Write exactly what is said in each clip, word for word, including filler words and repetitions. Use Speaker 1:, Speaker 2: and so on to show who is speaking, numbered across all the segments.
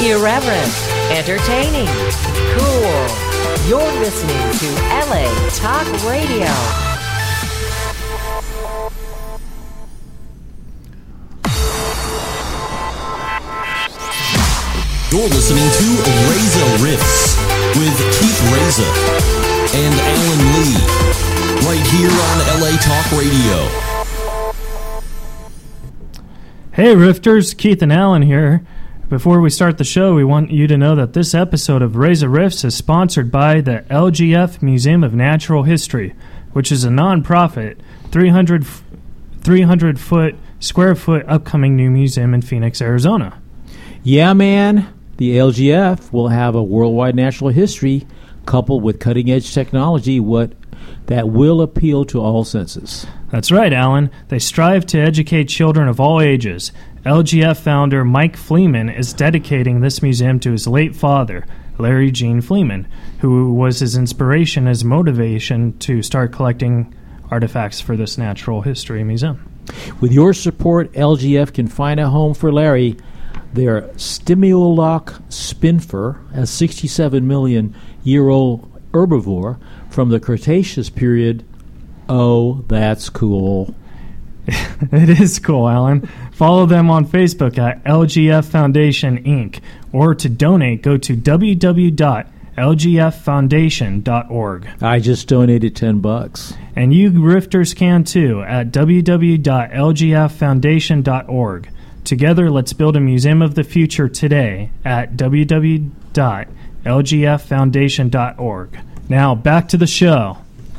Speaker 1: Irreverent, entertaining, cool. You're listening to L A Talk Radio.
Speaker 2: You're listening to Reza Riffs with Keith Reza and Alan Lee, right here on L A Talk Radio.
Speaker 3: Hey Rifters, Keith and Alan here. Before we start the show, we want you to know that this episode of Reza Riffs is sponsored by the L G F Museum of Natural History, which is a non-profit, three hundred foot square foot upcoming new museum in Phoenix, Arizona.
Speaker 4: Yeah, man. The L G F will have a worldwide natural history coupled with cutting-edge technology what that will appeal to all senses.
Speaker 3: That's right, Alan. They strive to educate children of all ages. L G F founder Mike Fleeman is dedicating this museum to his late father, Larry Gene Fleeman, who was his inspiration as motivation to start collecting artifacts for this natural history museum.
Speaker 4: With your support, L G F can find a home for Larry. Their Stimuloloch spinfer, a sixty-seven million year old herbivore from the Cretaceous period. Oh, that's cool.
Speaker 3: It is cool, Alan. Follow them on Facebook at L G F Foundation, Incorporated. Or to donate, go to w w w dot l g f foundation dot org.
Speaker 4: I just donated ten bucks.
Speaker 3: And you Rifters can too at w w w dot l g f foundation dot org. Together, let's build a museum of the future today at w w w dot l g f foundation dot org. Now, back to the show.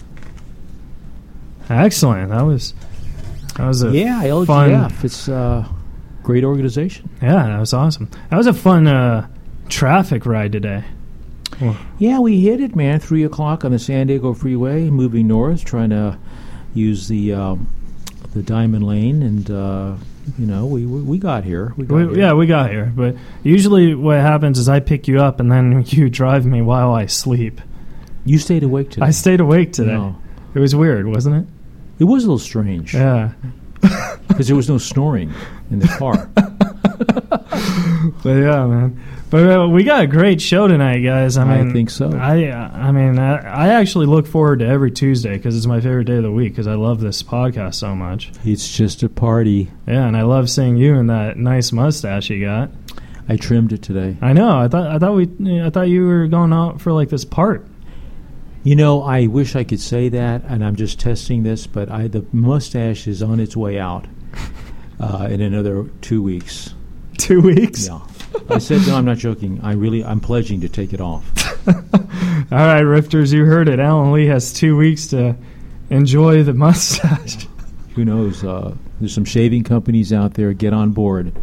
Speaker 3: Excellent. That was that was a
Speaker 4: yeah, L G F.
Speaker 3: Fun,
Speaker 4: it's a great organization.
Speaker 3: Yeah, that was awesome. That was a fun uh, traffic ride today.
Speaker 4: Well, yeah, we hit it, man. Three o'clock on the San Diego Freeway, moving north, trying to use the um, the Diamond Lane, and uh, you know, we we got here. We got
Speaker 3: we,
Speaker 4: here.
Speaker 3: Yeah, we got here. But usually, what happens is I pick you up, and then you drive me while I sleep.
Speaker 4: You stayed awake today.
Speaker 3: I stayed awake today.
Speaker 4: No.
Speaker 3: It was weird, wasn't it?
Speaker 4: It was a little strange.
Speaker 3: Yeah.
Speaker 4: Because there was no snoring in the car.
Speaker 3: But yeah, man. But uh, we got a great show tonight, guys. I mean,
Speaker 4: I think so.
Speaker 3: I, uh, I mean, I, I actually look forward to every Tuesday because it's my favorite day of the week because I love this podcast so much.
Speaker 4: It's just a party.
Speaker 3: Yeah, and I love seeing you and that nice mustache you got.
Speaker 4: I trimmed it today.
Speaker 3: I know. I thought I thought we I thought you were going out for like this part.
Speaker 4: You know, I wish I could say that, and I'm just testing this, but I the mustache is on its way out uh, in another two weeks.
Speaker 3: Two weeks?
Speaker 4: Yeah. I said, no, I'm not joking. I really, I'm pledging to take it off.
Speaker 3: All right, Rifters, you heard it. Alan Lee has two weeks to enjoy the mustache.
Speaker 4: Who knows? Uh, there's some shaving companies out there. Get on board.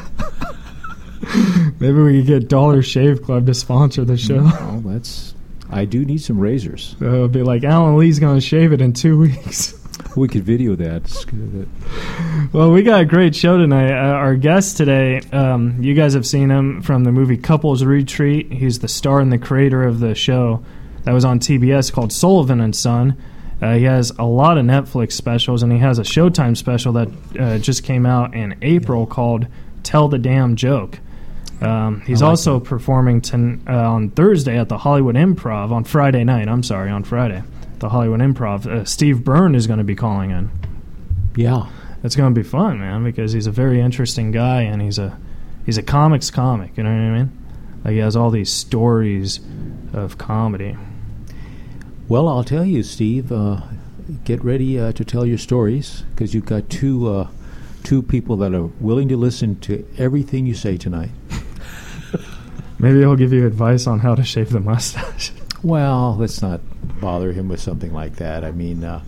Speaker 3: Maybe we could get Dollar Shave Club to sponsor the show.
Speaker 4: Oh, that's... I do need some razors.
Speaker 3: So it'll be like, Alan Lee's going to shave it in two weeks.
Speaker 4: We could video that.
Speaker 3: Well, we got a great show tonight. Uh, our guest today, um, you guys have seen him from the movie Couples Retreat. He's the star and the creator of the show that was on T B S called Sullivan and Son. Uh, he has a lot of Netflix specials, and he has a Showtime special that uh, just came out in April called Tell the Damn Joke. Um, he's like also that. performing ten, uh, on Thursday at the Hollywood Improv, on Friday night, I'm sorry, on Friday, the Hollywood Improv. Uh, Steve Byrne is going to be calling in.
Speaker 4: Yeah.
Speaker 3: It's going to be fun, man, because he's a very interesting guy, and he's a he's a comics comic, you know what I mean? Like, he has all these stories of comedy.
Speaker 4: Well, I'll tell you, Steve, uh, get ready uh, to tell your stories, because you've got two, uh, two people that are willing to listen to everything you say tonight.
Speaker 3: Maybe he'll give you advice on how to shave the mustache.
Speaker 4: Well, let's not bother him with something like that. I mean, uh,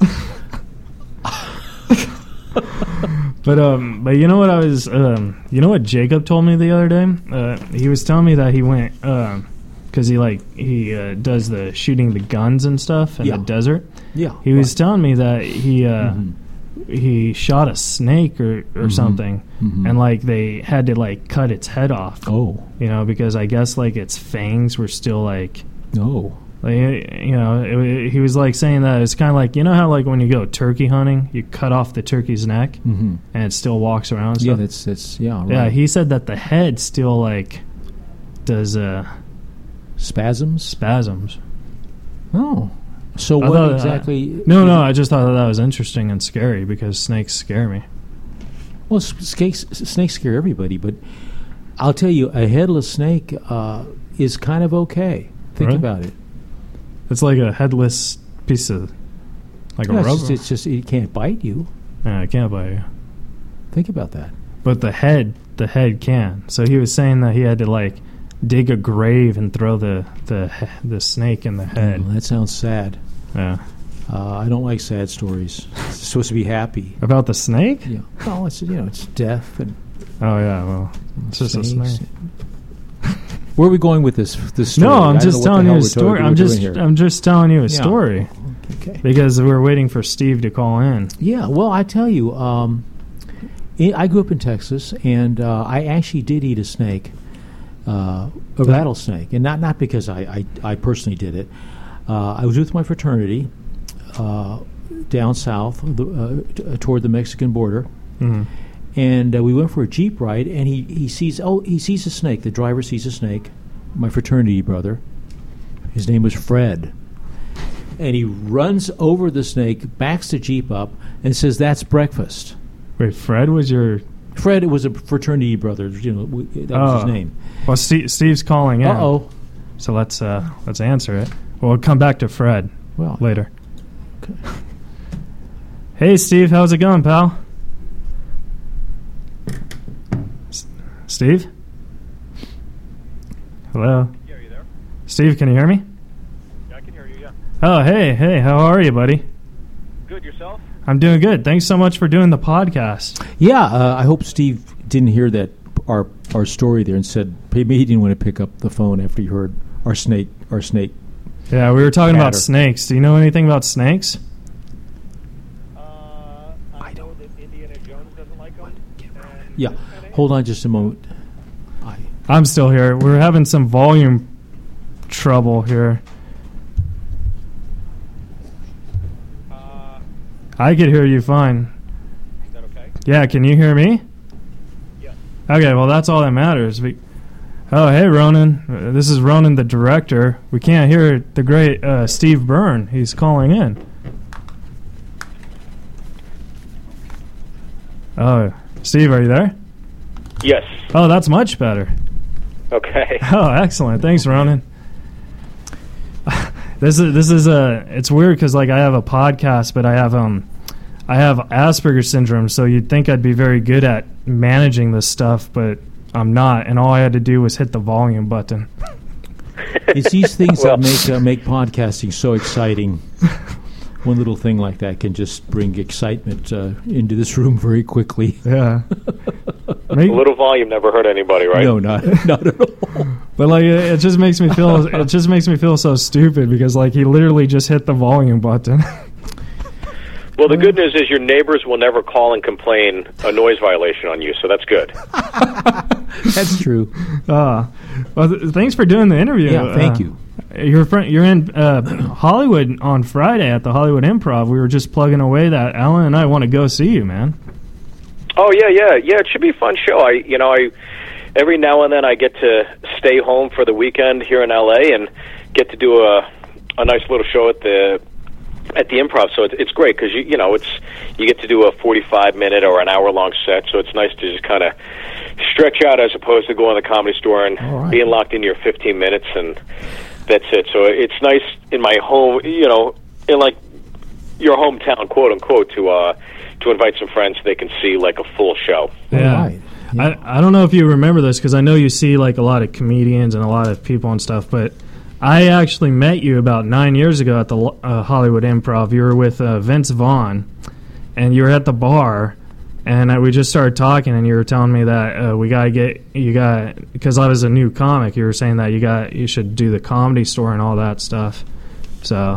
Speaker 3: but um, but you know what I was, um, you know what Jacob told me the other day? Uh, he was telling me that he went, uh, because he like he uh, does the shooting the guns and stuff in
Speaker 4: yeah.
Speaker 3: the desert.
Speaker 4: Yeah,
Speaker 3: he
Speaker 4: right.
Speaker 3: was telling me that he uh,
Speaker 4: mm-hmm.
Speaker 3: he shot a snake or, or
Speaker 4: mm-hmm.
Speaker 3: something,
Speaker 4: mm-hmm.
Speaker 3: and like they had to like cut its head off.
Speaker 4: Oh,
Speaker 3: you know, because I guess like its fangs were still like
Speaker 4: oh.
Speaker 3: Like, you know, it, it, he was like saying that it's kind of like, you know how like when you go turkey hunting, you cut off the turkey's neck
Speaker 4: mm-hmm.
Speaker 3: and it still walks around. And
Speaker 4: yeah,
Speaker 3: stuff?
Speaker 4: that's that's yeah. Right.
Speaker 3: Yeah, he said that the head still like does uh,
Speaker 4: spasms.
Speaker 3: spasms.
Speaker 4: Oh, so
Speaker 3: I
Speaker 4: what
Speaker 3: thought, uh,
Speaker 4: exactly?
Speaker 3: no, no. I just thought that was interesting and scary because snakes scare me.
Speaker 4: Well, snakes snakes scare everybody, but I'll tell you, a headless snake uh, is kind of okay. Think
Speaker 3: Right.
Speaker 4: about it.
Speaker 3: It's like a headless piece of like
Speaker 4: Yeah,
Speaker 3: a
Speaker 4: it's,
Speaker 3: rubber.
Speaker 4: just, it's just it can't bite you.
Speaker 3: Yeah, I can't bite you.
Speaker 4: Think about that.
Speaker 3: But the head, the head can. So he was saying that he had to like dig a grave and throw the the he- the snake in the head.
Speaker 4: Oh, that sounds sad.
Speaker 3: Yeah.
Speaker 4: Uh, I don't like sad stories. It's supposed to be happy.
Speaker 3: About the snake?
Speaker 4: Yeah. Well, it's you know it's death and
Speaker 3: Oh yeah. Well, it's just a
Speaker 4: snakes.
Speaker 3: snake.
Speaker 4: Where are we going with this? This story?
Speaker 3: No,
Speaker 4: I
Speaker 3: I'm
Speaker 4: don't
Speaker 3: just
Speaker 4: know what the
Speaker 3: telling you
Speaker 4: hell
Speaker 3: a
Speaker 4: we're
Speaker 3: story.
Speaker 4: doing
Speaker 3: I'm just
Speaker 4: here.
Speaker 3: I'm just telling you a
Speaker 4: Yeah.
Speaker 3: story
Speaker 4: Okay.
Speaker 3: because we're waiting for Steve to call in.
Speaker 4: Yeah, well, I tell you, um, I I grew up in Texas, and uh, I actually did eat a snake, uh, a rattlesnake, and not not because I, I, I personally did it. Uh, I was with my fraternity uh, down south, the, uh, t- uh, toward the Mexican border,
Speaker 3: Mhm.
Speaker 4: and uh, we went for a jeep ride. And he, he sees oh he sees a snake. The driver sees a snake. My fraternity brother, his name was Fred. And he runs over the snake, backs the Jeep up, and says, "That's breakfast."
Speaker 3: Wait, Fred was your?
Speaker 4: Fred was a fraternity brother. You know, we, that was
Speaker 3: Oh.
Speaker 4: his name.
Speaker 3: Well, Steve, Steve's calling in.
Speaker 4: Uh oh.
Speaker 3: So let's uh, let's answer it. We'll come back to Fred
Speaker 4: Well,
Speaker 3: later. Hey, Steve, how's it going, pal? S- Steve? Hello?
Speaker 5: Yeah, are you there?
Speaker 3: Steve, can you hear me?
Speaker 5: Yeah, I can hear you, yeah.
Speaker 3: Oh, hey, hey, how are you, buddy?
Speaker 5: Good, yourself?
Speaker 3: I'm doing good. Thanks so much for doing the podcast.
Speaker 4: yeah. Uh, I hope Steve didn't hear that our our story there and said maybe he didn't want to pick up the phone after he heard our snake our snake.
Speaker 3: Yeah, we were talking about
Speaker 4: Chatter.
Speaker 3: snakes. Do you know anything about snakes?
Speaker 5: Uh, I, know that Indiana Jones doesn't like them.
Speaker 4: Yeah. Hold on just a moment. I,
Speaker 3: I'm still here. We're having some volume trouble here.
Speaker 5: Uh,
Speaker 3: I could hear you fine.
Speaker 5: is that okay?
Speaker 3: Yeah, can you hear me?
Speaker 5: Yes.
Speaker 3: Okay, well, that's all that matters. We, oh, hey, Ronan. Uh, This is Ronan, the director. We can't hear the great uh, Steve Byrne. He's calling in. Oh, Steve, are you there?
Speaker 5: Yes.
Speaker 3: Oh, that's much better.
Speaker 5: Okay.
Speaker 3: Oh, excellent. Thanks, Ronan. This is this is a. It's weird because like I have a podcast, but I have um, I have Asperger's syndrome. So you'd think I'd be very good at managing this stuff, but I'm not. And all I had to do was hit the volume button.
Speaker 4: it's these things
Speaker 5: Well-
Speaker 4: that make uh, make podcasting so exciting. One little thing like that can just bring excitement uh, into this room very quickly.
Speaker 3: Yeah.
Speaker 5: A
Speaker 3: Make-
Speaker 5: little volume never hurt anybody, right?
Speaker 4: No, not not at all.
Speaker 3: but like it, it just makes me feel it just makes me feel so stupid because like he literally just hit the volume button.
Speaker 5: Well, the good news is your neighbors will never call and complain a noise violation on you, so that's good.
Speaker 4: That's true.
Speaker 3: uh, well, th- thanks for doing the interview.
Speaker 4: Yeah, thank
Speaker 3: Uh,
Speaker 4: you.
Speaker 3: You're fr- you're in uh, Hollywood on Friday at the Hollywood Improv. We were just plugging away that Alan and I want to go see you, man.
Speaker 5: Oh, yeah, yeah. Yeah, it should be a fun show. I, you know, I every now and then I get to stay home for the weekend here in L A and get to do a a nice little show at the at the Improv. So it's it's great because you you know it's you get to do a forty-five minute or an hour long set. So it's nice to just kind of stretch out as opposed to going to the Comedy Store and
Speaker 4: All right.
Speaker 5: being locked into your fifteen minutes and that's it. So it's nice in my home, you know, in like your hometown, quote unquote, to uh to invite some friends so they can see like a full show.
Speaker 3: Yeah.
Speaker 4: All right. Yeah.
Speaker 3: I, I don't know if you remember this because I know you see like a lot of comedians and a lot of people and stuff, but I actually met you about nine years ago at the uh, Hollywood Improv. You were with uh, Vince Vaughn, and you were at the bar, and uh, we just started talking, and you were telling me that uh, we gotta get you got because I was a new comic. You were saying that you got you should do the Comedy Store and all that stuff. So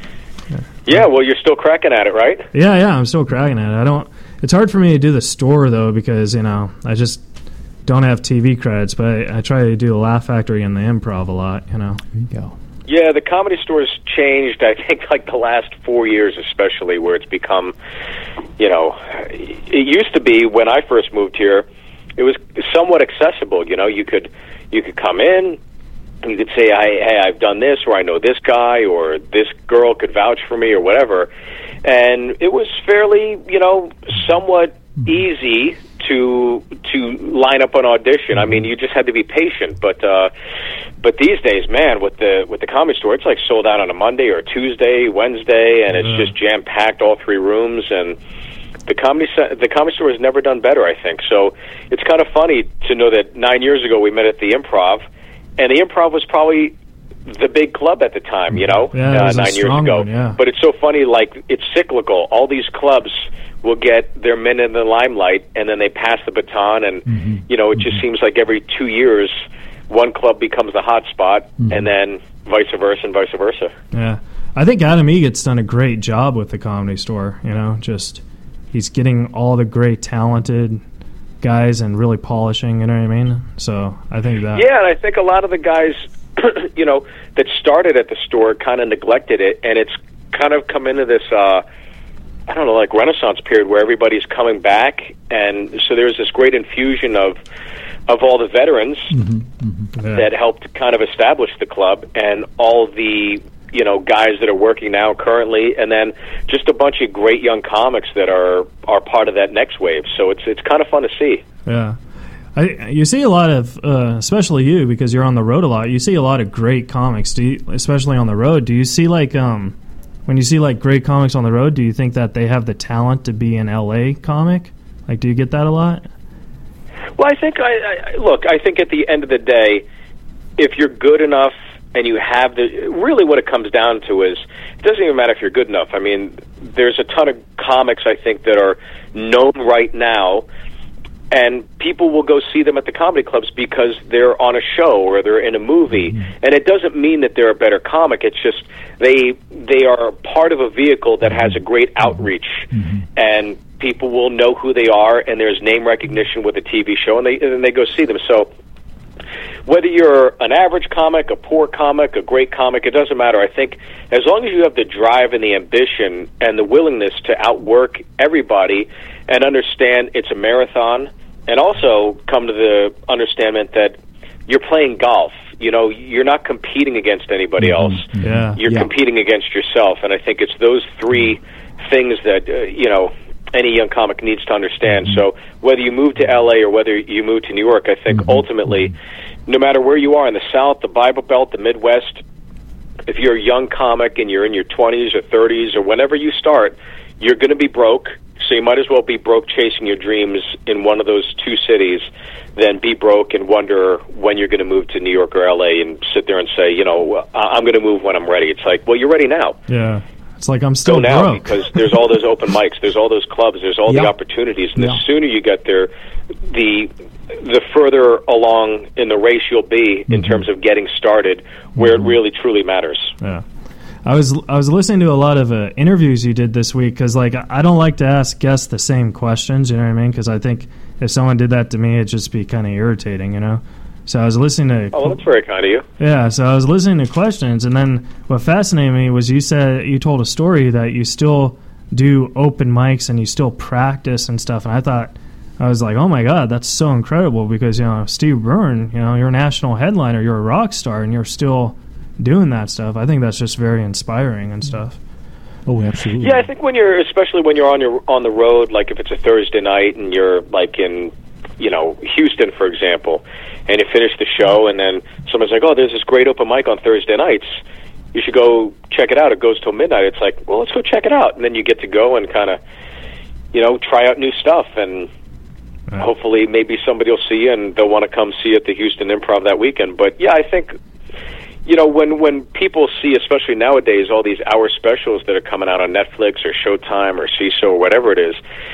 Speaker 5: Yeah, well, you're still cracking at it, right?
Speaker 3: yeah, yeah, I'm still cracking at it. I don't. It's hard for me to do the store though because you know I just don't have T V credits, but I, I try to do the Laugh Factory and the Improv a lot. You know.
Speaker 4: There you go.
Speaker 5: Yeah, the Comedy Store's changed, I think, like the last four years especially, where it's become, you know, it used to be when I first moved here, it was somewhat accessible, you know, you could you could come in, you could say, hey, hey, I've done this, or I know this guy, or this girl could vouch for me, or whatever. And it was fairly, you know, somewhat easy to to line up an audition. I mean, you just had to be patient. But uh, but these days, man, with the with the Comedy Store, it's like sold out on a Monday or a Tuesday, Wednesday, and it's yeah. just jam packed, all three rooms. And the comedy the Comedy Store has never done better, I think. So it's kind of funny to know that nine years ago we met at the Improv, and the Improv was probably the big club at the time, you know,
Speaker 3: yeah,
Speaker 5: uh, nine years ago.
Speaker 3: One, yeah.
Speaker 5: But it's so funny, like, it's cyclical. All these clubs will get their men in the limelight, and then they pass the baton, and, mm-hmm. you know, it just mm-hmm. seems like every two years, one club becomes the hot spot, mm-hmm. and then vice versa and vice versa.
Speaker 3: Yeah. I think Adam Eget's done a great job with the Comedy Store, you know, just he's getting all the great talented guys and really polishing, you know what I mean? So I think that...
Speaker 5: Yeah, and I think a lot of the guys... you know, that started at the store kind of neglected it, and it's kind of come into this, uh, I don't know, like Renaissance period where everybody's coming back, and so there's this great infusion of of all the veterans mm-hmm, mm-hmm, yeah. that helped kind of establish the club, and all the, you know, guys that are working now currently, and then just a bunch of great young comics that are are part of that next wave. So it's it's kind of fun to see.
Speaker 3: Yeah. I, you see a lot of, uh, especially you, because you're on the road a lot, you see a lot of great comics, do you, especially on the road. Do you see, like, um, when you see, like, great comics on the road, do you think that they have the talent to be an L A comic? Like, do you get that a lot?
Speaker 5: Well, I think, I, I look, I think at the end of the day, if you're good enough and you have the, really what it comes down to is, it doesn't even matter if you're good enough. I mean, there's a ton of comics, I think, that are known right now, and people will go see them at the comedy clubs because they're on a show or they're in a movie. Mm-hmm. And it doesn't mean that they're a better comic. It's just they they are part of a vehicle that has a great outreach. Mm-hmm. And people will know who they are, and there's name recognition with a T V show, and they and they go see them. So whether you're an average comic, a poor comic, a great comic, it doesn't matter. I think as long as you have the drive and the ambition and the willingness to outwork everybody and understand it's a marathon, and also come to the understanding that you're playing golf. You know, you're not competing against anybody else.
Speaker 3: Mm-hmm. Yeah.
Speaker 5: You're
Speaker 3: yeah.
Speaker 5: competing against yourself. And I think it's those three things that, uh, you know, any young comic needs to understand. Mm-hmm. So whether you move to L A or whether you move to New York, I think mm-hmm. ultimately, no matter where you are in the South, the Bible Belt, the Midwest, if you're a young comic and you're in your twenties or thirties or whenever you start, you're going to be broke. So you might as well be broke chasing your dreams in one of those two cities than be broke and wonder when you're going to move to New York or L A and sit there and say, you know, I'm going to move when I'm ready. It's like, well, you're ready now.
Speaker 3: Yeah. It's like I'm still
Speaker 5: Go now
Speaker 3: broke.
Speaker 5: Because there's all those open mics, there's all those clubs, there's all
Speaker 4: yeah.
Speaker 5: the opportunities. And
Speaker 4: yeah.
Speaker 5: the sooner you get there, the the further along in the race you'll be in mm-hmm. terms of getting started where mm-hmm. it really, truly matters.
Speaker 3: Yeah. I was I was listening to a lot of uh, interviews you did this week because, like, I don't like to ask guests the same questions, you know what I mean? Because I think if someone did that to me, it'd just be kind of irritating, you know? So I was listening to...
Speaker 5: Oh, well, that's very kind of you.
Speaker 3: Yeah, so I was listening to questions, and then what fascinated me was you said, you told a story that you still do open mics and you still practice and stuff, and I thought, I was like, oh my God, that's so incredible because, you know, Steve Byrne, you know, you're a national headliner, you're a rock star, and you're still doing that stuff. I think that's just very inspiring and stuff.
Speaker 4: Oh, absolutely.
Speaker 5: Yeah, I think when you're, especially when you're on your on the road, like if it's a Thursday night and you're like in, you know, Houston, for example, and you finish the show and then someone's like, oh, there's this great open mic on Thursday nights. You should go check it out. It goes till midnight. It's like, well, let's go check it out. And then you get to go and kind of, you know, try out new stuff. And right. hopefully maybe somebody will see you and they'll want to come see you at the Houston Improv that weekend. But, yeah, I think... You know, when, when people see, especially nowadays, all these hour specials that are coming out on Netflix or Showtime or C I S O or whatever it is,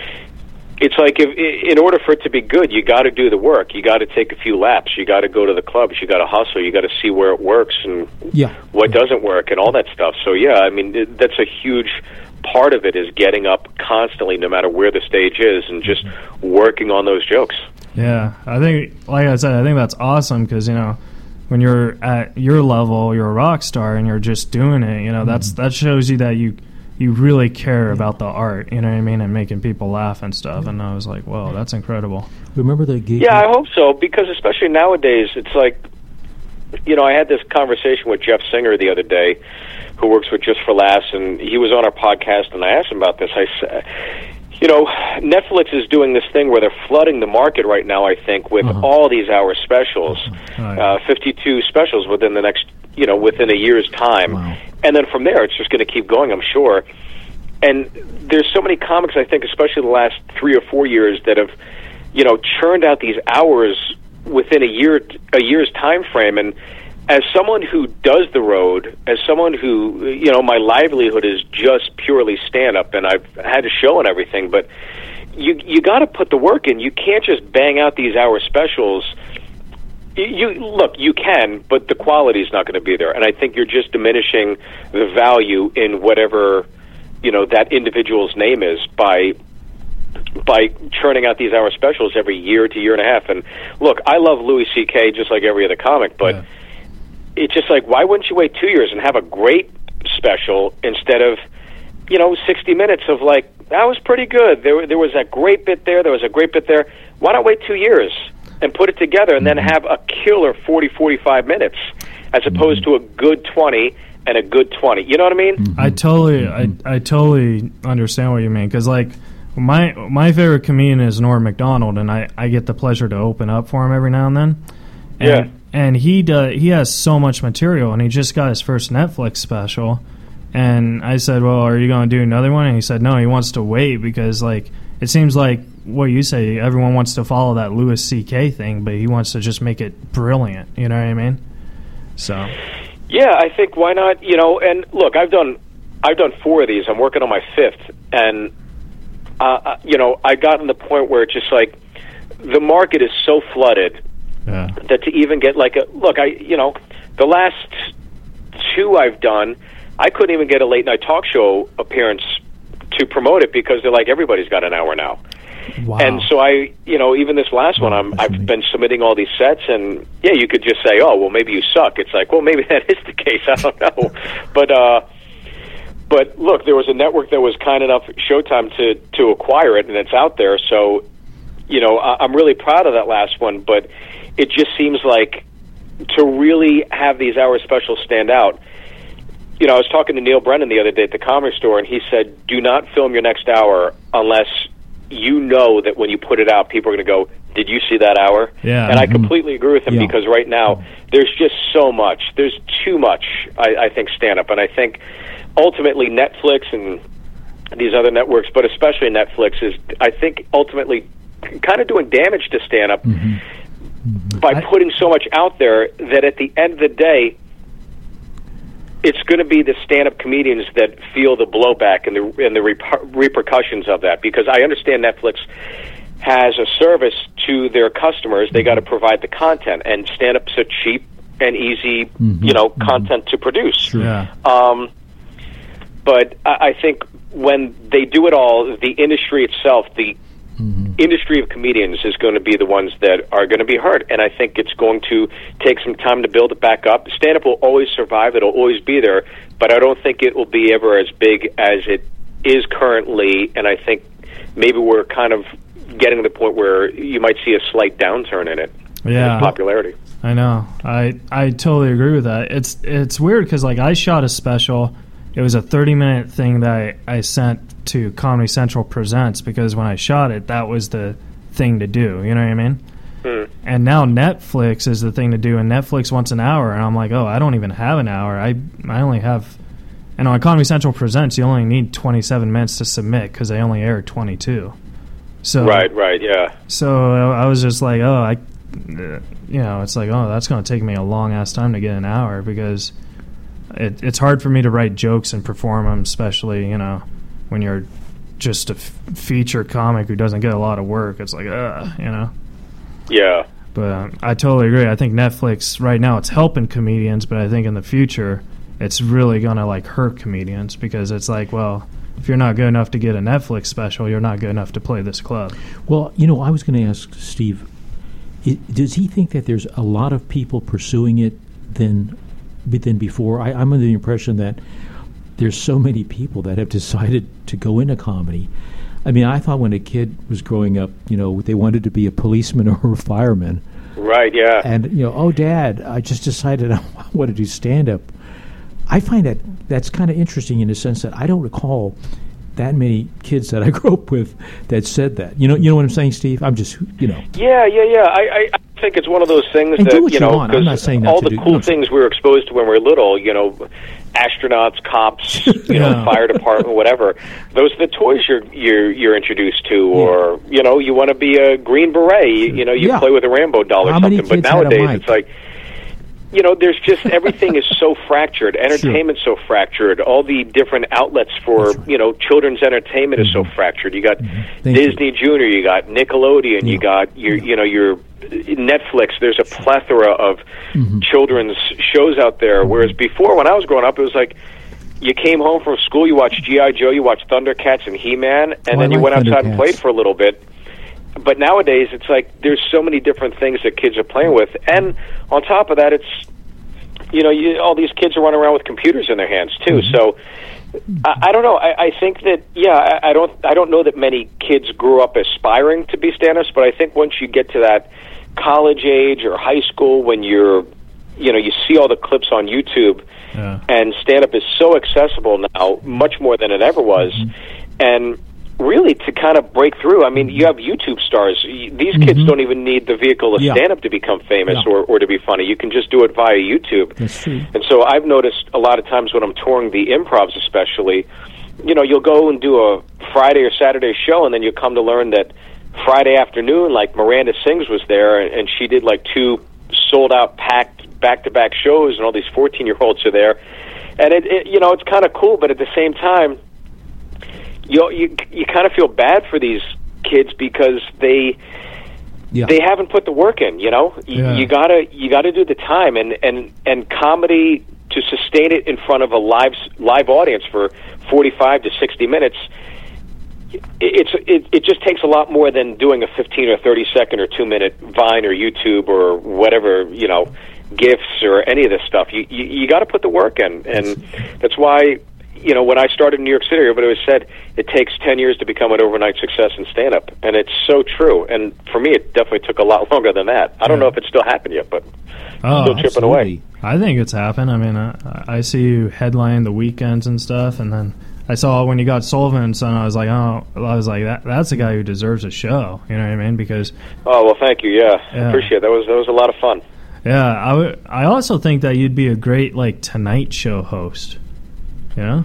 Speaker 5: it's like if, in order for it to be good, you got to do the work. You got to take a few laps. You got to go to the clubs. You got to hustle. You got to see where it works and
Speaker 4: yeah.
Speaker 5: what doesn't work and all that stuff. So, yeah, I mean, it, that's a huge part of it is getting up constantly no matter where the stage is and just working on those jokes.
Speaker 3: Yeah, I think, like I said, I think that's awesome because, you know, when you're at your level, you're a rock star and you're just doing it, you know, that's that shows you that you you really care about the art, you know what I mean, and making people laugh and stuff. And I was like, whoa, that's incredible.
Speaker 4: Remember the gig?
Speaker 5: Yeah, I hope so, because especially nowadays, it's like, you know, I had this conversation with Jeff Singer the other day, who works with Just for Laughs, and he was on our podcast, and I asked him about this. I said, you know, Netflix is doing this thing where they're flooding the market right now, I think, with
Speaker 4: uh-huh.
Speaker 5: all these hour specials,
Speaker 3: Oh, yeah.
Speaker 5: uh, fifty-two specials within the next, you know, within a year's time.
Speaker 4: Wow.
Speaker 5: And then from there, it's just going to keep going, I'm sure. And there's so many comics, I think, especially the last three or four years, that have, you know, churned out these hours within a year, a year's time frame. And as someone who does the road, as someone who, you know, my livelihood is just purely stand-up, and I've had a show and everything, but you you got to put the work in. You can't just bang out these hour specials. You, you look, you can, but the quality is not going to be there, and I think you're just diminishing the value in whatever, you know, that individual's name is by by churning out these hour specials every year to year and a half. And look, I love Louis C K just like every other comic, but.
Speaker 3: Yeah.
Speaker 5: It's just like, why wouldn't you wait two years and have a great special instead of, you know, sixty minutes of like, that was pretty good. There, there was a great bit there. There was a great bit there. Why not wait two years and put it together and then have a killer forty, forty-five minutes as opposed to a good twenty and a good twenty? You know what I mean?
Speaker 3: I totally, I, I totally understand what you mean, because like my my favorite comedian is Norm Macdonald, and I, I get the pleasure to open up for him every now and then. And,
Speaker 5: Yeah.
Speaker 3: And he does, he has so much material, and he just got his first Netflix special. And I said, well, are you going to do another one? And he said, no, he wants to wait because, like, it seems like what you say, everyone wants to follow that Louis C K thing, but he wants to just make it brilliant. You know what I mean? So.
Speaker 5: Yeah, I think why not? You know, and look, I've done, I've done four of these. I'm working on my fifth, and uh, you know, I got to the point where it's just like the market is so flooded.
Speaker 3: Yeah.
Speaker 5: That to even get like a look, I you know, the last two I've done, I couldn't even get a late night talk show appearance to promote it because they're like, everybody's got an hour now.
Speaker 4: Wow.
Speaker 5: And so I, you know, even this last one, I'm, I've been submitting all these sets, and yeah, you could just say, oh, well, maybe you suck. It's like, well, maybe that is the case. I don't know, but uh, but look, there was a network that was kind enough, Showtime, to to acquire it, and it's out there. So, you know, I, I'm really proud of that last one, but it just seems like to really have these hour specials stand out. You know, I was talking to Neil Brennan the other day at the Comedy Store, and he said, do not film your next hour unless you know that when you put it out, people are going to go, did you see that hour?
Speaker 3: Yeah.
Speaker 5: And I completely agree with him
Speaker 4: Yeah.
Speaker 5: because right now there's just so much. There's too much, I, I think, stand-up. And I think ultimately Netflix and these other networks, but especially Netflix, is, I think, ultimately kind of doing damage to stand-up
Speaker 4: Mm-hmm. Mm-hmm.
Speaker 5: by
Speaker 3: I-
Speaker 5: putting so much out there that at the end of the day, it's going to be the stand-up comedians that feel the blowback and the and the reper- repercussions of that. Because I understand Netflix has a service to their customers; they got to provide the content, and stand-up's a cheap and easy,
Speaker 4: Mm-hmm.
Speaker 5: you know, content to produce.
Speaker 3: Yeah.
Speaker 5: Um, but I, I think when they do it all, the industry itself, the
Speaker 4: Mm-hmm.
Speaker 5: industry of comedians, is going to be the ones that are going to be hurt, and I think it's going to take some time to build it back up. Stand-up will always survive; it'll always be there, but I don't think it will be ever as big as it is currently. And I think maybe we're kind of getting to the point where you might see a slight downturn in it, in
Speaker 3: Yeah.
Speaker 5: its popularity.
Speaker 3: I know. I I totally agree with that. It's it's weird because like I shot a special. It was a thirty minute thing that I, I sent to Comedy Central Presents because when I shot it, that was the thing to do. You know what I mean?
Speaker 5: Hmm.
Speaker 3: And now Netflix is the thing to do, and Netflix wants an hour, and I'm like, oh, I don't even have an hour. I I only have, and on Comedy Central Presents, you only need twenty-seven minutes to submit because they only air twenty-two. So
Speaker 5: Right, right, yeah.
Speaker 3: So I was just like, oh, I, you know, it's like, oh, that's going to take me a long ass time to get an hour because it, it's hard for me to write jokes and perform them, especially, you know, when you're just a f- feature comic who doesn't get a lot of work. It's like, uh, you know.
Speaker 5: Yeah.
Speaker 3: But um, I totally agree. I think Netflix right now it's helping comedians, but I think in the future it's really going to like hurt comedians because it's like, well, if you're not good enough to get a Netflix special, you're not good enough to play this club.
Speaker 4: Well, you know, I was going to ask Steve, i does he think that there's a lot of people pursuing it than, than before? I, I'm under the impression that there's so many people that have decided to go into comedy. I mean, I thought when a kid was growing up, you know, they wanted to be a policeman or a fireman.
Speaker 5: Right, yeah.
Speaker 4: And, you know, oh, Dad, I just decided I want to do stand-up. I find that that's kind of interesting in the sense that I don't recall that many kids that I grew up with that said that. You know, you know what I'm saying, Steve? I'm just, you know.
Speaker 5: Yeah, yeah, yeah. I, I think it's one of those things
Speaker 4: and
Speaker 5: that,
Speaker 4: do what
Speaker 5: you
Speaker 4: you
Speaker 5: know,
Speaker 4: want. I'm not saying not
Speaker 5: all
Speaker 4: to
Speaker 5: the
Speaker 4: do,
Speaker 5: cool
Speaker 4: no,
Speaker 5: things we were exposed to when we were little, you know, astronauts, cops, you know,
Speaker 3: Yeah.
Speaker 5: fire department, whatever. Those are the toys you're you're you're introduced to, or you know, you want to be a Green Beret. You, you know, you
Speaker 4: Yeah.
Speaker 5: play with a Rambo doll or
Speaker 4: How many
Speaker 5: something. But
Speaker 4: kids had a
Speaker 5: nowadays,
Speaker 4: mic?
Speaker 5: it's like, you know, there's just everything is so fractured. Entertainment's so fractured. All the different outlets for
Speaker 4: That's right.
Speaker 5: you know children's entertainment is so fractured. You got
Speaker 4: Thank
Speaker 5: Disney Junior, you got Nickelodeon, you
Speaker 4: Yeah.
Speaker 5: got your you know your Netflix. There's a plethora of
Speaker 4: Mm-hmm.
Speaker 5: children's shows out there. Whereas before, when I was growing up, it was like you came home from school, you watched G I. Joe, you watched Thundercats and He-Man, and
Speaker 4: Oh,
Speaker 5: then
Speaker 4: I
Speaker 5: you
Speaker 4: like
Speaker 5: went outside and
Speaker 4: Thundercats.
Speaker 5: played for a little bit. But nowadays, it's like there's so many different things that kids are playing with, and on top of that, it's you know you, all these kids are running around with computers in their hands too.
Speaker 4: Mm-hmm.
Speaker 5: So I, I don't know. I, I think that yeah, I, I don't I don't know that many kids grew up aspiring to be stand-ups, but I think once you get to that college age or high school, when you're you know you see all the clips on YouTube.
Speaker 3: Yeah.
Speaker 5: And stand-up is so accessible now, much more than it ever was.
Speaker 4: Mm-hmm.
Speaker 5: And really, to kind of break through, I mean, you have YouTube stars. Y- These kids don't even need the vehicle of
Speaker 4: Mm-hmm. Yeah.
Speaker 5: stand-up to become famous
Speaker 4: Yeah.
Speaker 5: or, or to be funny. You can just do it via YouTube.
Speaker 4: That's true.
Speaker 5: And so I've noticed a lot of times when I'm touring the improvs especially, you know, you'll go and do a Friday or Saturday show, and then you come to learn that Friday afternoon, like Miranda Sings was there, and, and she did like two sold-out, packed, back-to-back shows, and all these fourteen-year-olds are there, and it, it you know it's kind of cool, but at the same time, you you you kind of feel bad for these kids because they
Speaker 4: Yeah.
Speaker 5: they haven't put the work in. You know, you,
Speaker 3: Yeah.
Speaker 5: you gotta you gotta do the time, and and and comedy to sustain it in front of a live live audience for forty-five to sixty minutes. It's it, it just takes a lot more than doing a fifteen or thirty second or two minute Vine or YouTube or whatever, you know, GIFs or any of this stuff. You you, you got to put the work in, and that's why, you know, when I started in New York City, everybody always said it takes ten years to become an overnight success in stand up, and it's so true. And for me, it definitely took a lot longer than that. I don't
Speaker 3: Yeah.
Speaker 5: know if it's still happened yet, but
Speaker 3: Oh,
Speaker 5: still chipping away.
Speaker 4: Absolutely.
Speaker 3: I think it's happened. I mean, I, I see you headline the weekends and stuff, and then I saw when you got Sullivan and Son, I was like, oh, I was like, that that's a guy who deserves a show. You know what I mean? Because
Speaker 5: Oh well, thank you. Yeah,
Speaker 3: Yeah.
Speaker 5: appreciate it. That was that was a lot of fun.
Speaker 3: yeah, I would. I also think that you'd be a great like Tonight Show host. You know,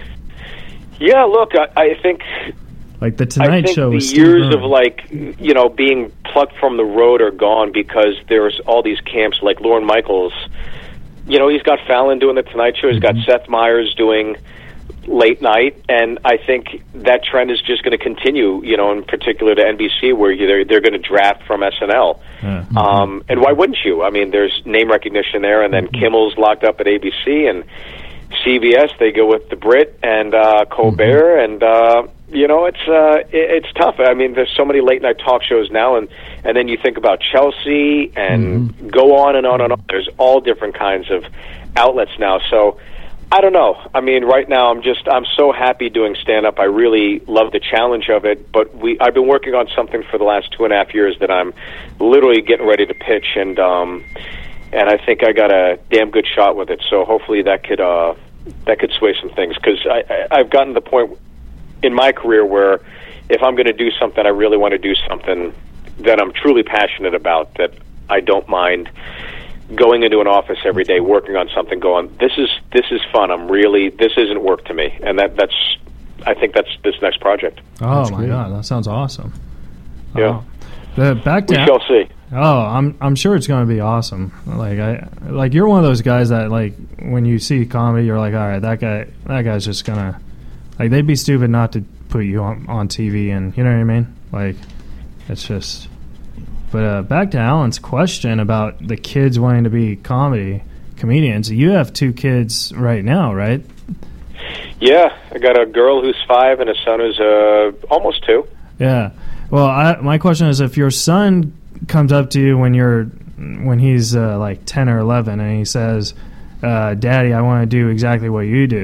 Speaker 5: Yeah, look, I, I think
Speaker 3: like the
Speaker 5: I
Speaker 3: Tonight
Speaker 5: think
Speaker 3: Show.
Speaker 5: the
Speaker 3: with Steve
Speaker 5: years
Speaker 3: Irwin.
Speaker 5: of like you know being plucked from the road are gone because there's all these camps like Lorne Michaels. You know, he's got Fallon doing the Tonight Show. He's got Seth Meyers doing late night, and I think that trend is just going to continue. You know, in particular to N B C, where you, they're they're going to draft from S N L.
Speaker 3: Yeah.
Speaker 5: Um, and why wouldn't you? I mean, there's name recognition there, and then Kimmel's locked up at A B C, and C B S they go with the Brit and uh, Colbert, and uh, you know it's uh, it, it's tough. I mean, there's so many late night talk shows now, and and then you think about Chelsea, and go on and on and on. There's all different kinds of outlets now, so. I don't know. I mean, right now I'm just I'm so happy doing stand up. I really love the challenge of it. But we I've been working on something for the last two and a half years that I'm literally getting ready to pitch, and um, and I think I got a damn good shot with it. So hopefully that could uh, that could sway some things, because I, I I've gotten to the point in my career where if I'm going to do something, I really want to do something that I'm truly passionate about, that I don't mind going into an office every day, working on something, going, this is this is fun. I'm really, this isn't work to me, and that that's, I think that's this next project.
Speaker 3: Oh
Speaker 4: That's
Speaker 3: my
Speaker 4: great.
Speaker 3: god, that sounds awesome.
Speaker 5: Yeah.
Speaker 3: Oh. The back
Speaker 5: We
Speaker 3: to
Speaker 5: shall see.
Speaker 3: Oh, I'm I'm sure it's going to be awesome. Like I like you're one of those guys that like when you see comedy, you're like, all right, that guy that guy's just gonna like they'd be stupid not to put you on on T V, and you know what I mean? Like it's just. But uh, back to Alan's question about the kids wanting to be comedy comedians. You have two kids right now, right?
Speaker 5: Yeah, I got a girl who's five and a son who's uh, almost two.
Speaker 3: Yeah. Well, I, my question is, if your son comes up to you when you're when he's uh, like ten or eleven, and he says, uh, "Daddy, I want to do exactly what you do,"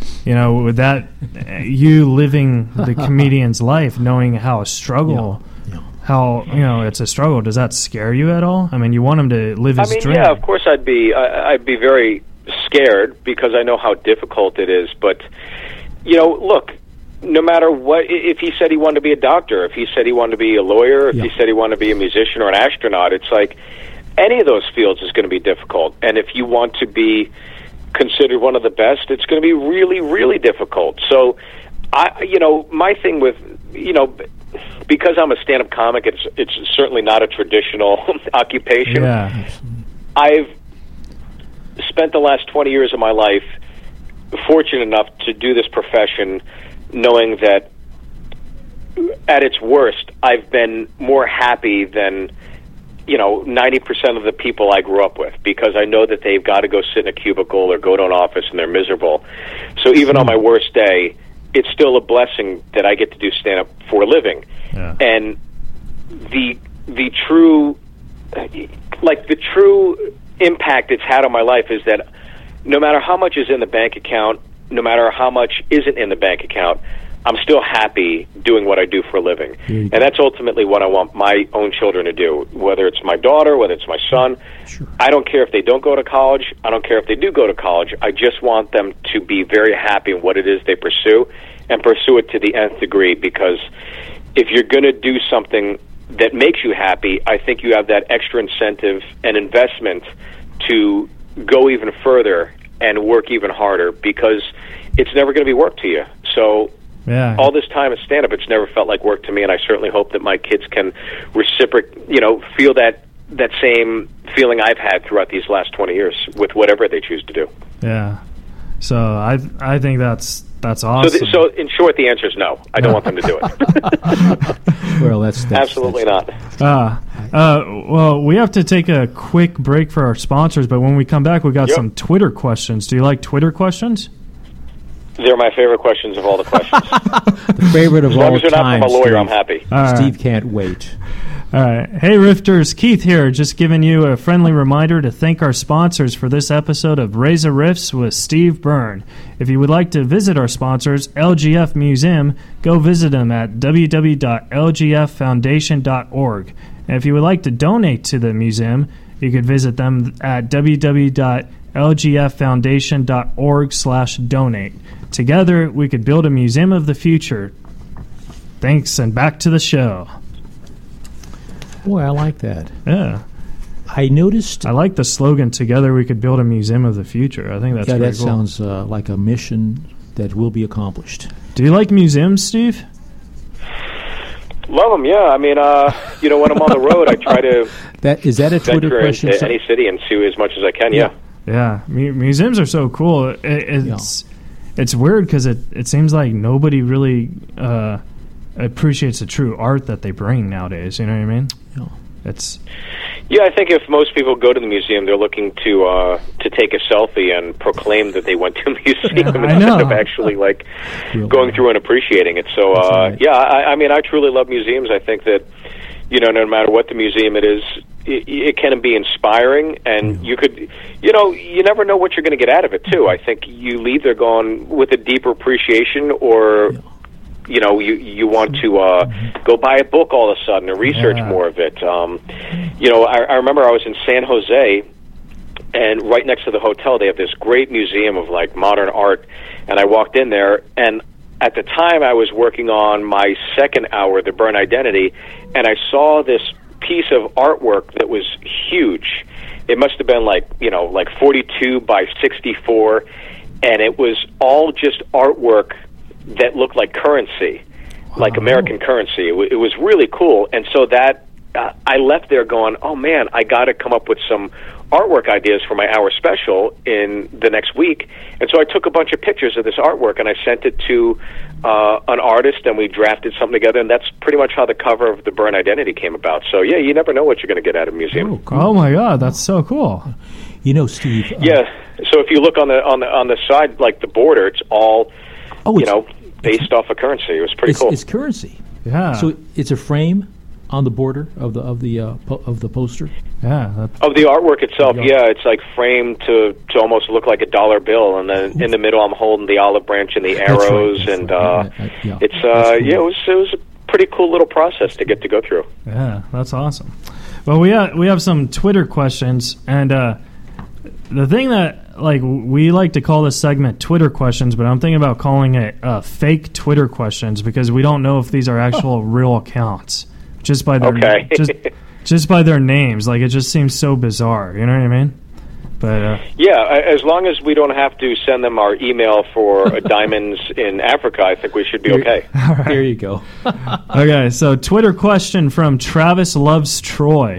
Speaker 3: you know, with that, you living the comedian's life, knowing how a struggle,
Speaker 4: Yeah. Yeah.
Speaker 3: how, you know, it's a struggle, does that scare you at all? I mean, you want him to live his
Speaker 5: I mean,
Speaker 3: dream.
Speaker 5: yeah, of course I'd be I, I'd be very scared because I know how difficult it is. But, you know, look, no matter what, if he said he wanted to be a doctor, if he said he wanted to be a lawyer, if
Speaker 4: Yeah.
Speaker 5: he said he wanted to be a musician or an astronaut, it's like any of those fields is going to be difficult. And if you want to be considered one of the best, it's going to be really, really difficult. So, I, you know, my thing with, you know, because I'm a stand-up comic, it's it's certainly not a traditional occupation.
Speaker 3: Yeah.
Speaker 5: I've spent the last twenty years of my life fortunate enough to do this profession, knowing that at its worst, I've been more happy than, you know, ninety percent of the people I grew up with, because I know that they've got to go sit in a cubicle or go to an office and they're miserable. So even on my worst day, it's still a blessing that I get to do stand-up for a living.
Speaker 3: Yeah.
Speaker 5: And the the true, like the true impact it's had on my life is that no matter how much is in the bank account, no matter how much isn't in the bank account, I'm still happy doing what I do for a living. And that's ultimately what I want my own children to do, whether it's my daughter, whether it's my son.
Speaker 4: Sure.
Speaker 5: I don't care if they don't go to college. I don't care if they do go to college. I just want them to be very happy in what it is they pursue and pursue it to the nth degree, because if you're going to do something that makes you happy, I think you have that extra incentive and investment to go even further and work even harder, because it's never going to be work to you. So
Speaker 3: Yeah.
Speaker 5: all this time as stand-up, it's never felt like work to me, and I certainly hope that my kids can reciprocate, you know, feel that that same feeling I've had throughout these last twenty years with whatever they choose to do.
Speaker 3: Yeah. So I I think that's that's
Speaker 5: So,
Speaker 3: awesome.
Speaker 5: th- so in short, the answer is no. I don't want them to do it.
Speaker 4: Well, that's, that's
Speaker 5: Absolutely
Speaker 4: that's,
Speaker 3: Uh, uh, well, we have to take a quick break for our sponsors, but when we come back, we got
Speaker 5: Yep.
Speaker 3: some Twitter questions. Do you like Twitter questions?
Speaker 5: They're my favorite questions of all the questions.
Speaker 4: the favorite of
Speaker 5: As long
Speaker 4: all
Speaker 5: as they're not
Speaker 4: time.
Speaker 5: from a lawyer,
Speaker 4: Steve.
Speaker 5: I'm happy.
Speaker 3: All right.
Speaker 4: Steve can't wait.
Speaker 3: All right. Hey, Rifters. Keith here, just giving you a friendly reminder to thank our sponsors for this episode of Razor Riffs with Steve Byrne. If you would like to visit our sponsors, L G F Museum, go visit them at w w w dot l g f foundation dot org. And if you would like to donate to the museum, you could visit them at w w w dot l g f foundation dot org slash donate. Together, we could build a museum of the future. Thanks, and back to the show.
Speaker 4: Boy, I like that.
Speaker 3: Yeah.
Speaker 4: I noticed.
Speaker 3: I like the slogan, "Together we could build a museum of the future." I think that's
Speaker 4: yeah,
Speaker 3: pretty
Speaker 4: that
Speaker 3: cool.
Speaker 4: sounds uh, like a mission that will be accomplished.
Speaker 3: Do you like museums, Steve?
Speaker 5: Love them, yeah. I mean, uh, you know, when I'm on the road, I try to
Speaker 4: That is that a Twitter
Speaker 5: venture
Speaker 4: question?
Speaker 5: into
Speaker 4: So-
Speaker 5: any city and see as much as I can, yeah.
Speaker 3: Yeah, mu- museums are so cool. It, it's it's weird because it, it seems like nobody really uh, appreciates the true art that they bring nowadays. You know what I mean?
Speaker 4: Yeah.
Speaker 3: It's
Speaker 5: Yeah, I think if most people go to the museum, they're looking to uh, to take a selfie and proclaim that they went to a museum
Speaker 3: Yeah, I
Speaker 5: instead
Speaker 3: know.
Speaker 5: of actually like
Speaker 4: Real
Speaker 5: going
Speaker 4: life.
Speaker 5: through and appreciating it. So,
Speaker 4: That's
Speaker 5: uh,
Speaker 4: right.
Speaker 5: yeah, I, I mean, I truly love museums. I think that, you know, no matter what the museum it is, it, it can be inspiring, and you could, you know, you never know what you're going to get out of it, too. I think you leave there going with a deeper appreciation, or
Speaker 4: Yeah.
Speaker 5: you know, you you want to uh, go buy a book all of a sudden or research
Speaker 3: Yeah.
Speaker 5: more of it. Um, you know, I, I remember I was in San Jose, and right next to the hotel, they have this great museum of like modern art. And I walked in there, and at the time, I was working on my second hour, The Byrne Identity, and I saw this piece of artwork that was huge. It must have been like, you know, like forty-two by sixty-four, and it was all just artwork that looked like currency, like American currency. It, w- it was really cool. And so that, uh, I left there going, oh man, I got to come up with some artwork ideas for my hour special in the next week. And so I took a bunch of pictures of this artwork and I sent it to uh, an artist, and we drafted something together, and that's pretty much how the cover of The Byrne Identity came about. So yeah, you never know what you're going to get out of a museum.
Speaker 4: Oh, cool.
Speaker 3: oh my god, that's so cool.
Speaker 4: You know, Steve. uh,
Speaker 5: Yeah. So if you look on the on the on the side, like the border, it's all
Speaker 4: Oh,
Speaker 5: you
Speaker 4: it's,
Speaker 5: know based off of currency. It was pretty
Speaker 4: it's,
Speaker 5: cool.
Speaker 4: it's currency.
Speaker 3: Yeah.
Speaker 4: So it's a frame on the border of the of the uh, po- of the poster?
Speaker 3: Yeah. That's,
Speaker 5: Of the artwork itself,
Speaker 4: Yeah.
Speaker 5: yeah, it's like framed to, to almost look like a dollar bill, and then in the middle I'm holding the olive branch and the
Speaker 4: That's right,
Speaker 5: arrows,
Speaker 4: that's
Speaker 5: and
Speaker 4: right.
Speaker 5: uh,
Speaker 4: I- I- yeah,
Speaker 5: it's
Speaker 4: that's
Speaker 5: uh,
Speaker 4: cool.
Speaker 5: yeah, it was it was a pretty cool little process to get to go through.
Speaker 3: yeah, that's awesome. Well, we have, we have some Twitter questions, and uh, the thing that, like, we like to call this segment Twitter questions, but I'm thinking about calling it uh, fake Twitter questions because we don't know if these are actual real accounts just by their
Speaker 5: Okay.
Speaker 3: just just by their names. Like, it just seems so bizarre. You know what I mean? But uh,
Speaker 5: Yeah, a- as long as we don't have to send them our email for uh, diamonds in Africa, I think we should be okay.
Speaker 4: There you go.
Speaker 3: okay, so Twitter question from Travis Loves Troy.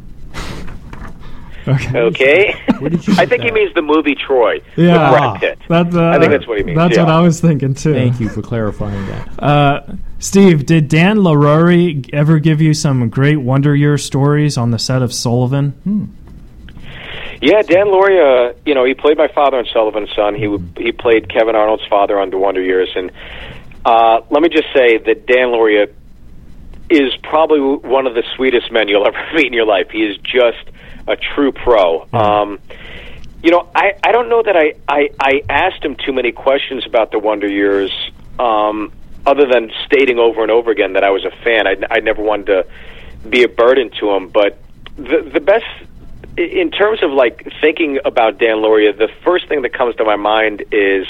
Speaker 3: okay.
Speaker 5: Okay.
Speaker 4: Where did you
Speaker 5: I
Speaker 4: get
Speaker 5: think he
Speaker 4: that?
Speaker 5: means the movie Troy
Speaker 3: Yeah.
Speaker 5: with Brad Pitt.
Speaker 3: That, uh,
Speaker 5: I think that's what he means,
Speaker 3: That's
Speaker 5: yeah.
Speaker 3: what I was thinking too.
Speaker 4: Thank you for clarifying that.
Speaker 3: Uh, Steve, did Dan Larori ever give you some great Wonder Years stories on the set of Sullivan?
Speaker 4: Hmm.
Speaker 5: Yeah, Dan Lauria, you know, he played my father in Sullivan's Son. He he played Kevin Arnold's father on The Wonder Years, and uh, let me just say that Dan Lauria is probably one of the sweetest men you'll ever meet in your life. He is just a true pro. Um, you know, I, I don't know that I, I, I asked him too many questions about The Wonder Years, um, other than stating over and over again that I was a fan. I, I never wanted to be a burden to him, but the the best... in terms of like thinking about Dan Lauria, the first thing that comes to my mind is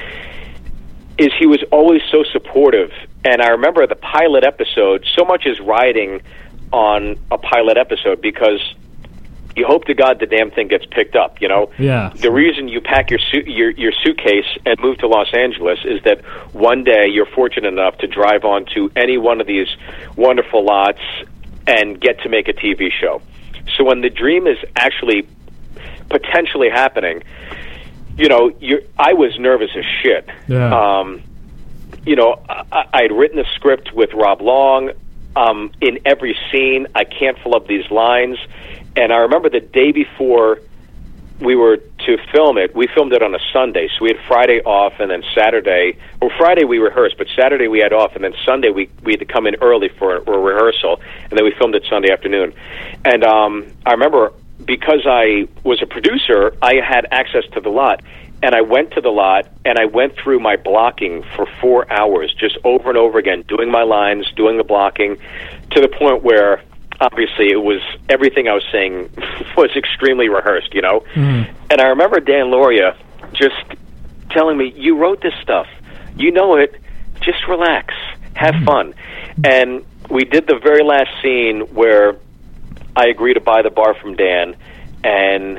Speaker 5: is he was always so supportive. And I remember the pilot episode, so much is riding on a pilot episode because you hope to God the damn thing gets picked up, you know?
Speaker 3: Yeah.
Speaker 5: The reason you pack your suit, your your suitcase and move to Los Angeles is that one day you're fortunate enough to drive onto any one of these wonderful lots and get to make a T V show. So when the dream is actually potentially happening, you know, you're, I was nervous as shit.
Speaker 3: Yeah.
Speaker 5: Um, you know, I, I had written the script with Rob Long. Um, in every scene, I can't fill up these lines. And I remember the day before we were to film it, we filmed it on a Sunday. So we had Friday off, and then Saturday, well, Friday we rehearsed, but Saturday we had off, and then Sunday we, we had to come in early for a, a rehearsal, and then we filmed it Sunday afternoon. And um, I remember, because I was a producer, I had access to the lot, and I went to the lot, and I went through my blocking for four hours, just over and over again, doing my lines, doing the blocking, to the point where obviously it was everything I was saying was extremely rehearsed, you know.
Speaker 3: Mm.
Speaker 5: And I remember Dan Lauria just telling me, "You wrote this stuff, you know it. Just relax, have
Speaker 3: Mm.
Speaker 5: fun." And we did the very last scene where I agreed to buy the bar from Dan, and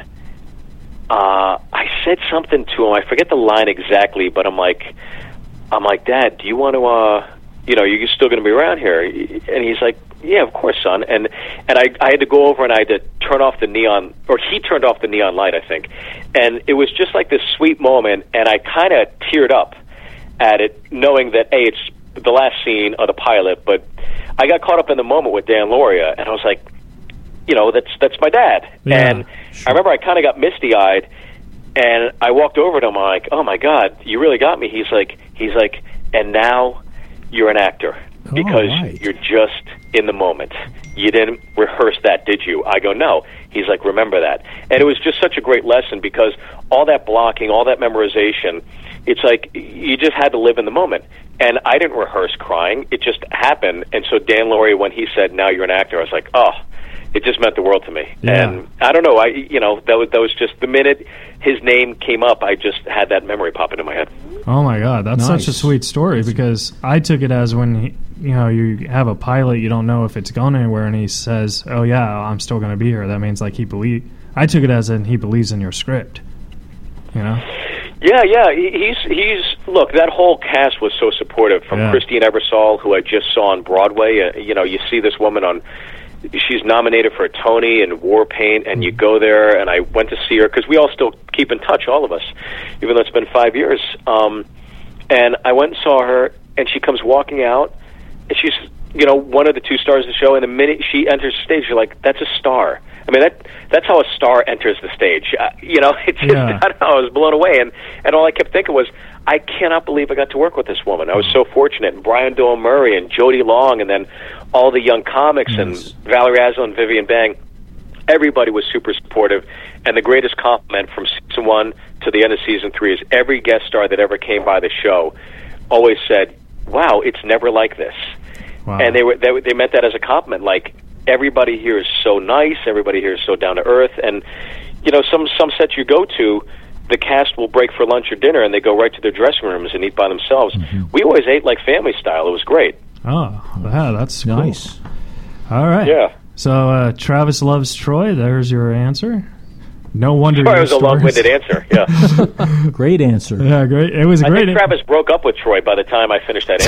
Speaker 5: uh, I said something to him. I forget the line exactly, but I'm like, I'm like, "Dad, do you want to, uh, you know, you're still going to be around here?" And he's like, "Yeah, of course, son." And and I I had to go over and I had to turn off the neon, or he turned off the neon light, I think. And it was just like this sweet moment, and I kind of teared up at it, knowing that, hey, it's the last scene of the pilot, but I got caught up in the moment with Dan Lauria, and I was like, you know, that's that's my dad.
Speaker 3: Yeah,
Speaker 5: and
Speaker 3: sure.
Speaker 5: I remember I kind of got misty-eyed, and I walked over to him, I'm like, "Oh my God, you really got me." He's like, he's like, "And now you're an actor because
Speaker 4: right.
Speaker 5: you're just in the moment. You didn't rehearse that, did you?" I go, "No." He's like, "Remember that." And it was just such a great lesson because all that blocking, all that memorization, it's like you just had to live in the moment. And I didn't rehearse crying. It just happened. And so Dan Lauria, when he said, "Now you're an actor," I was like, oh, it just meant the world to me.
Speaker 3: Yeah.
Speaker 5: And I don't know, I you know, that was, that was just the minute his name came up, I just had that memory pop into my head.
Speaker 3: Oh my God, that's
Speaker 4: Nice.
Speaker 3: such a sweet story because I took it as when he, you know you have a pilot, you don't know if it's going anywhere, and he says, "Oh yeah, I'm still going to be here." That means like he believe. I took it as in he believes in your script. You know?
Speaker 5: Yeah, yeah. he- He's he's look. That whole cast was so supportive. From
Speaker 3: Yeah.
Speaker 5: Christine Ebersole, who I just saw on Broadway. Uh, you know, you see this woman on. She's nominated for a Tony and War Paint, and you go there. And I went to see her because we all still keep in touch, all of us, even though it's been five years. Um, and I went and saw her, and she comes walking out, and she's you know, one of the two stars of the show, and the minute she enters the stage, you're like, that's a star. I mean, that that's how a star enters the stage. Uh, you know, it's just,
Speaker 3: Yeah.
Speaker 5: I don't know, I was blown away, and, and all I kept thinking was, I cannot believe I got to work with this woman. I was so fortunate. And Brian Doyle Murray and Jody Long, and then all the young comics,
Speaker 4: Yes.
Speaker 5: and Valerie Aslo and Vivian Bang. Everybody was super supportive, and the greatest compliment from season one to the end of season three is every guest star that ever came by the show always said, wow, it's never like this.
Speaker 3: Wow.
Speaker 5: And they were they, they meant that as a compliment. Like, everybody here is so nice, everybody here is so down to earth, and you know, some some sets you go to, the cast will break for lunch or dinner, and they go right to their dressing rooms and eat by themselves.
Speaker 4: Mm-hmm.
Speaker 5: We always ate like family style. It was great.
Speaker 3: Oh, yeah, that's cool.
Speaker 4: Nice.
Speaker 3: All right.
Speaker 5: Yeah.
Speaker 3: So uh, Travis loves Troy. There's your answer. No wonder.
Speaker 5: Sorry,
Speaker 3: your
Speaker 5: it was a
Speaker 3: stories-
Speaker 5: long-winded answer. Yeah,
Speaker 4: Great answer.
Speaker 3: Yeah, great. It was a
Speaker 5: I
Speaker 3: great.
Speaker 5: think Travis broke up with Troy by the time I finished that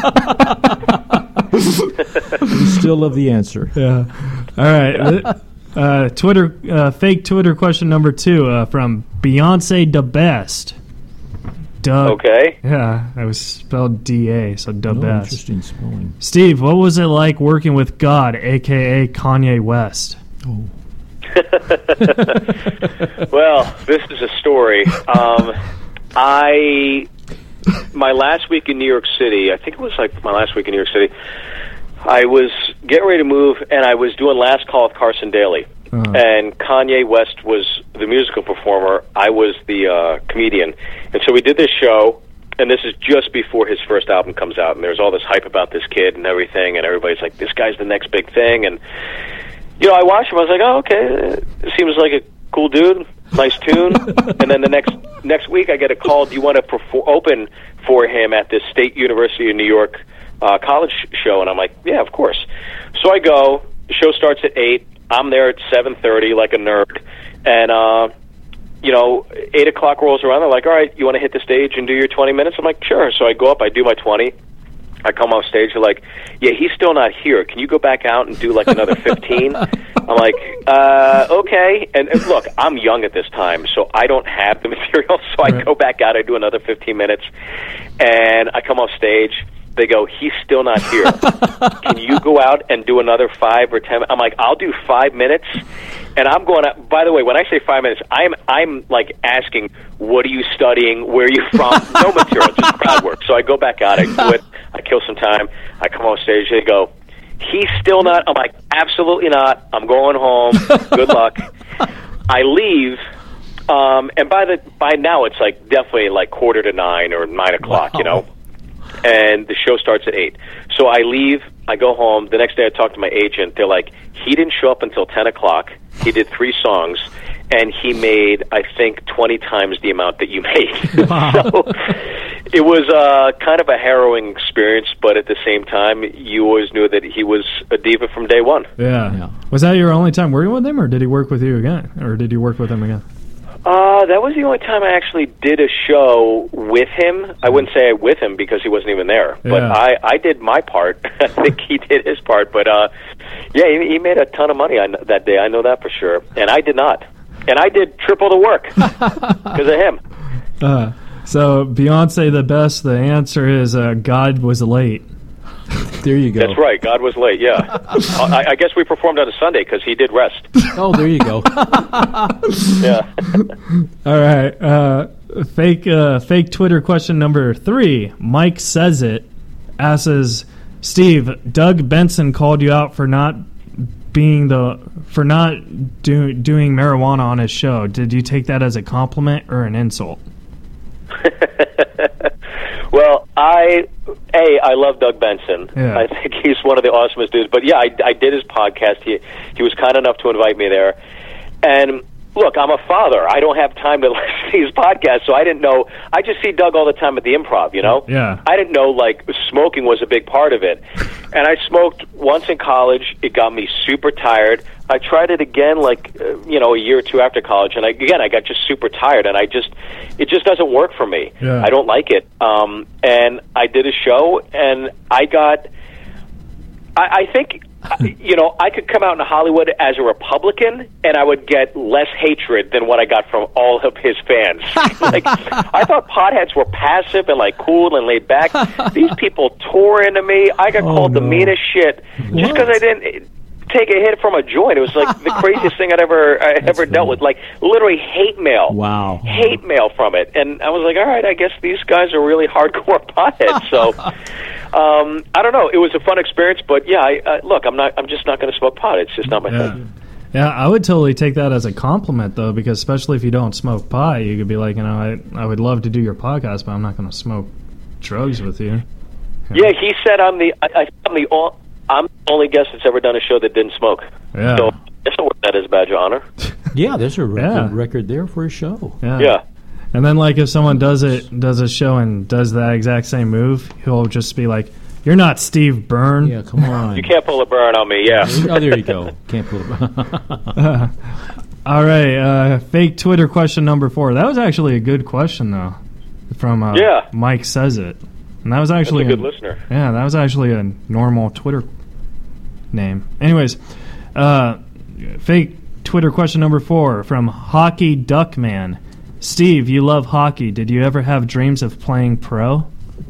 Speaker 5: answer.
Speaker 4: We still love the answer.
Speaker 3: Yeah. All right. Uh, Twitter, uh, fake Twitter question number two uh, from Beyonce Da Best. Doug.
Speaker 5: Okay.
Speaker 3: Yeah, it was spelled D A, so Da
Speaker 4: Oh,
Speaker 3: Best.
Speaker 4: interesting spelling.
Speaker 3: Steve, what was it like working with God, a k a. Kanye West?
Speaker 4: Oh.
Speaker 5: Well, this is a story. Um, I my last week in New York City, I think it was like my last week in New York City, I was getting ready to move, and I was doing Last Call with Carson Daly.
Speaker 3: Uh-huh.
Speaker 5: And Kanye West was the musical performer. I was the uh, comedian. And so we did this show, and this is just before his first album comes out, and there's all this hype about this kid and everything, and everybody's like, this guy's the next big thing. And, you know, I watched him. I was like, oh, okay, it seems like a cool dude, nice tune. And then the next next week I get a call, do you want to perform, open for him at this State University of New York uh, college show? And I'm like, yeah, of course. So I go. The show starts at eight. I'm there at seven thirty like a nerd. And, uh, you know, eight o'clock rolls around. They're like, all right, you want to hit the stage and do your twenty minutes? I'm like, sure. So I go up, I do my twenty. I come off stage, they're like, yeah, he's still not here. Can you go back out and do like another fifteen? I'm like, uh, okay. And, and look, I'm young at this time, so I don't have the material. So I
Speaker 3: Right.
Speaker 5: go back out, I do another fifteen minutes, and I come off stage. They go, he's still not here. Can you go out and do another five or ten? I'm like, I'll do five minutes. And I'm going out. By the way, when I say five minutes, I'm I'm like asking, what are you studying? Where are you from? No material, just crowd work. So I go back out. I do it. I kill some time. I come on stage. They go, he's still not. I'm like, absolutely not. I'm going home. Good luck. I leave. Um, and by the by now, it's like definitely like quarter to nine or nine o'clock.
Speaker 4: Wow.
Speaker 5: You know. And the show starts at eight. So I leave, I go home. The next day I talk to my agent. They're like, he didn't show up until ten o'clock. He did three songs, and he made, I think, twenty times the amount that you made.
Speaker 3: Wow.
Speaker 5: So it was uh, kind of a harrowing experience, but at the same time, you always knew that he was a diva from day one.
Speaker 3: Yeah.
Speaker 4: Yeah.
Speaker 3: Was that your only time working with him, or did he work with you again? Or did you work with him again?
Speaker 5: Uh, that was the only time I actually did a show with him. I wouldn't say with him because he wasn't even there. But
Speaker 3: Yeah.
Speaker 5: I, I did my part. I think he did his part. But, uh, yeah, he, he made a ton of money on that day. I know that for sure. And I did not. And I did triple the work because of him.
Speaker 3: Uh, so Beyonce the best. The answer is uh, God was late.
Speaker 4: There you go.
Speaker 5: That's right. God was late, yeah. I, I guess we performed on a Sunday because he did rest.
Speaker 4: Oh, there you go.
Speaker 5: Yeah.
Speaker 3: All right. Uh, fake uh, fake Twitter question number three. Mike Says It asks, Steve, Doug Benson called you out for not being the for not do, doing marijuana on his show. Did you take that as a compliment or an insult?
Speaker 5: Well, I a I love Doug Benson.
Speaker 3: Yeah.
Speaker 5: I think he's one of the awesomest dudes. But yeah, I, I did his podcast. He he was kind enough to invite me there. And look, I'm a father. I don't have time to listen to his podcast, so I didn't know. I just see Doug all the time at the Improv. You know.
Speaker 3: Yeah.
Speaker 5: I didn't know like smoking was a big part of it. And I smoked once in college. It got me super tired. I tried it again, like uh, you know, a year or two after college, and I, again, I got just super tired, and I just, it just doesn't work for me.
Speaker 3: Yeah.
Speaker 5: I don't like it. Um, and I did a show, and I got, I, I think you know, I could come out in Hollywood as a Republican, and I would get less hatred than what I got from all of his fans. Like, I thought potheads were passive and like cool and laid back. These people tore into me. I got
Speaker 3: Oh,
Speaker 5: called the
Speaker 3: no.
Speaker 5: meanest shit just because I didn't take a hit from a joint. It was like the craziest thing I'd ever I ever dealt with. Like literally hate mail.
Speaker 4: Wow.
Speaker 5: Hate mail from it. And I was like, all right, I guess these guys are really hardcore potheads. So um, I don't know. It was a fun experience, but yeah, I, uh, look, I'm not. I'm just not going to smoke pot. It's just not my
Speaker 3: Yeah.
Speaker 5: thing.
Speaker 3: Yeah, I would totally take that as a compliment, though, because especially if you don't smoke pot, you could be like, you know, I I would love to do your podcast, but I'm not going to smoke drugs with you.
Speaker 5: Yeah, he said I'm the. I, I, I'm the. All, I'm the only guest that's ever done a show that didn't smoke.
Speaker 3: Yeah.
Speaker 5: So that's not that is a badge of honor.
Speaker 4: Yeah, there's a record,
Speaker 3: Yeah.
Speaker 4: record there for a show.
Speaker 3: Yeah.
Speaker 5: Yeah.
Speaker 3: And then, like, if someone does it, does a show and does that exact same move, he'll just be like, "You're not Steve Byrne."
Speaker 4: Yeah, come on.
Speaker 5: You can't pull a burn on me. Yeah.
Speaker 4: Oh, there you go. Can't pull it.
Speaker 3: All right, uh, fake Twitter question number four. That was actually a good question, though, from uh,
Speaker 5: Yeah.
Speaker 3: Mike Says It. And that was actually
Speaker 5: That's a good
Speaker 3: a-
Speaker 5: listener.
Speaker 3: Yeah, that was actually a normal Twitter name. Anyways, uh, fake Twitter question number four from Hockey Duckman. Steve, you love hockey. Did you ever have dreams of playing pro?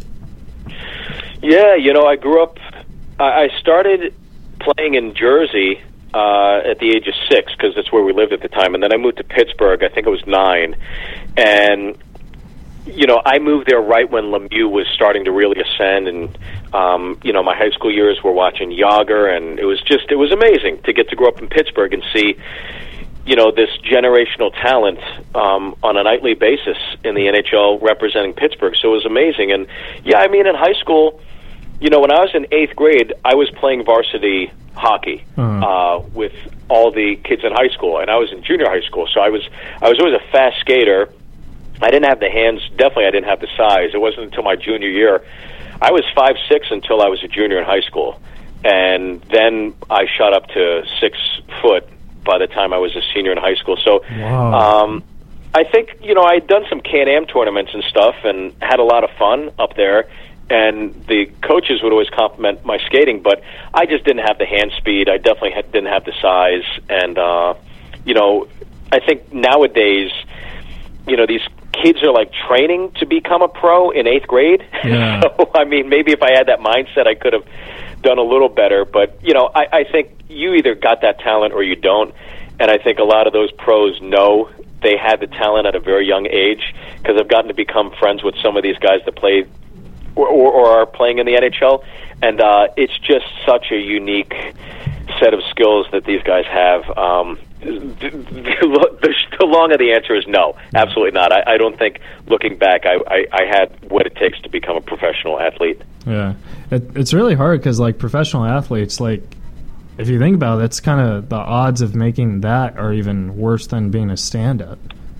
Speaker 5: Yeah, you know, I grew up. I I started playing in Jersey uh, at the age of six because that's where we lived at the time, and then I moved to Pittsburgh. I think I was nine, and you know, I moved there right when Lemieux was starting to really ascend, and um, you know, my high school years were watching Yager, and it was just it was amazing to get to grow up in Pittsburgh and see, you know, this generational talent um, on a nightly basis in the N H L representing Pittsburgh. So it was amazing, and yeah, I mean, in high school, you know, when I was in eighth grade, I was playing varsity hockey
Speaker 3: Uh-huh.
Speaker 5: uh, with all the kids in high school, and I was in junior high school, so I was I was always a fast skater. I didn't have the hands. Definitely, I didn't have the size. It wasn't until my junior year. I was five six until I was a junior in high school, and then I shot up to six foot by the time I was a senior in high school. So,
Speaker 3: Wow.
Speaker 5: um, I think you know I had done some Can-Am tournaments and stuff, and had a lot of fun up there. And the coaches would always compliment my skating, but I just didn't have the hand speed. I definitely had, didn't have the size, and uh, you know, I think nowadays, you know, these kids are like training to become a pro in eighth grade.
Speaker 3: Yeah.
Speaker 5: So, I mean, maybe if I had that mindset, I could have done a little better. But, you know, I, I think you either got that talent or you don't. And I think a lot of those pros know they had the talent at a very young age, because I've gotten to become friends with some of these guys that play or, or, or are playing in the N H L. And uh, it's just such a unique set of skills that these guys have. Um, the, the, the long of the answer is no, absolutely not. I, I don't think, looking back, I, I, I had what it takes to become a professional athlete.
Speaker 3: Yeah, it, it's really hard because, like, professional athletes, like, if you think about it, it's kind of the odds of making that are even worse than being a stand-up.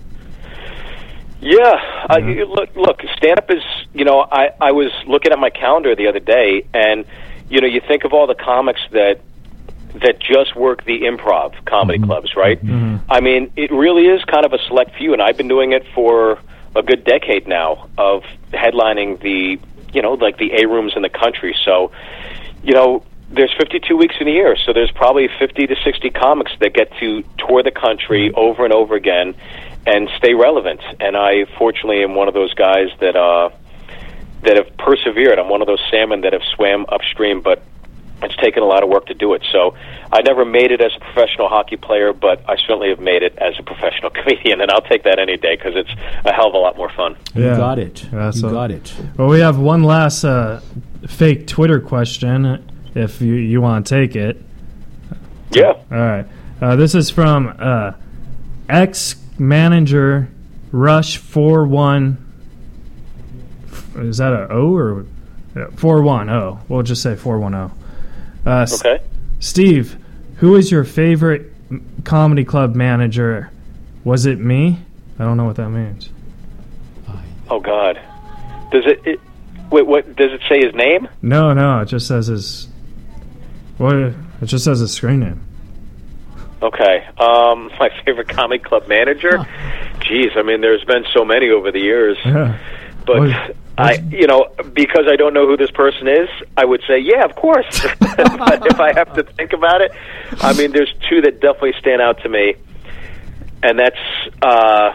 Speaker 5: Yeah, uh, you- look, look, stand-up is, you know, I, I was looking at my calendar the other day, and, you know, you think of all the comics that that just work the improv comedy clubs, right? I mean, it really is kind of a select few, and I've been doing it for a good decade now of headlining the, you know, like the A-rooms in the country. So, you know, there's fifty-two weeks in a year, so there's probably fifty to sixty comics that get to tour the country over and over again and stay relevant. And I, fortunately, am one of those guys that uh, that have persevered. I'm one of those salmon that have swam upstream, but it's taken a lot of work to do it. So I never made it as a professional hockey player, but I certainly have made it as a professional comedian, and I'll take that any day because it's a hell of a lot more fun.
Speaker 4: You
Speaker 3: Yeah.
Speaker 4: got it.
Speaker 3: Yeah,
Speaker 4: you
Speaker 3: so-
Speaker 4: got it.
Speaker 3: Well, we have one last uh, fake Twitter question, if you, you want to take it.
Speaker 5: Yeah.
Speaker 3: All right. Uh, this is from uh, ex-manager Rush four one. Is that a O or four one? Oh, we'll just say four one zero. Uh, S-
Speaker 5: Okay.
Speaker 3: Steve, who is your favorite m- comedy club manager? Was it me? I don't know what that means.
Speaker 5: Oh God. Does it, it? Wait. What does it say? His name?
Speaker 3: No, no, it just says his. What? It just says his screen name.
Speaker 5: Okay. Um, my favorite comedy club manager. Jeez, I mean, there's been so many over the years.
Speaker 3: Yeah.
Speaker 5: But
Speaker 3: Well,
Speaker 5: I, you know, because I don't know who this person is, I would say, yeah, of course. But if I have to think about it, I mean, there's two that definitely stand out to me, and that's uh,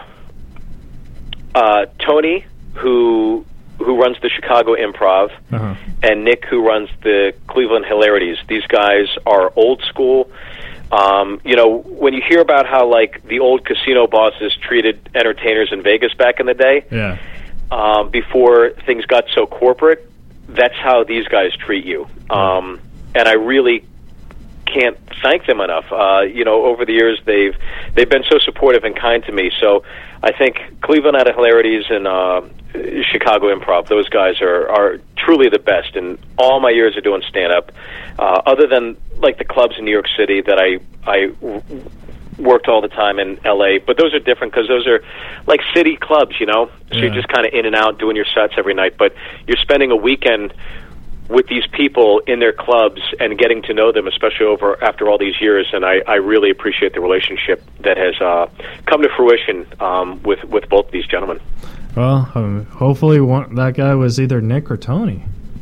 Speaker 5: uh, Tony, who who runs the Chicago Improv, uh-huh. and Nick, who runs the Cleveland Hilarities. These guys are old school. Um, you know, when you hear about how, like, the old casino bosses treated entertainers in Vegas back in the day,
Speaker 3: yeah.
Speaker 5: um, before things got so corporate, that's how these guys treat you. Um, and I really can't thank them enough. Uh, you know, over the years, they've they've been so supportive and kind to me. So I think Cleveland Out of Hilarities and uh, Chicago Improv, those guys are, are truly the best in all my years of doing stand-up, uh, other than, like, the clubs in New York City that I, I w- worked all the time in L A. But those are different because those are, like, city clubs, you know? So
Speaker 3: yeah.
Speaker 5: you're just kind of in and out doing your sets every night. But you're spending a weekend with these people in their clubs and getting to know them, especially over after all these years, and I, I really appreciate the relationship that has uh, come to fruition um, with, with both these gentlemen.
Speaker 3: Well, um, hopefully one, that guy was either Nick or Tony.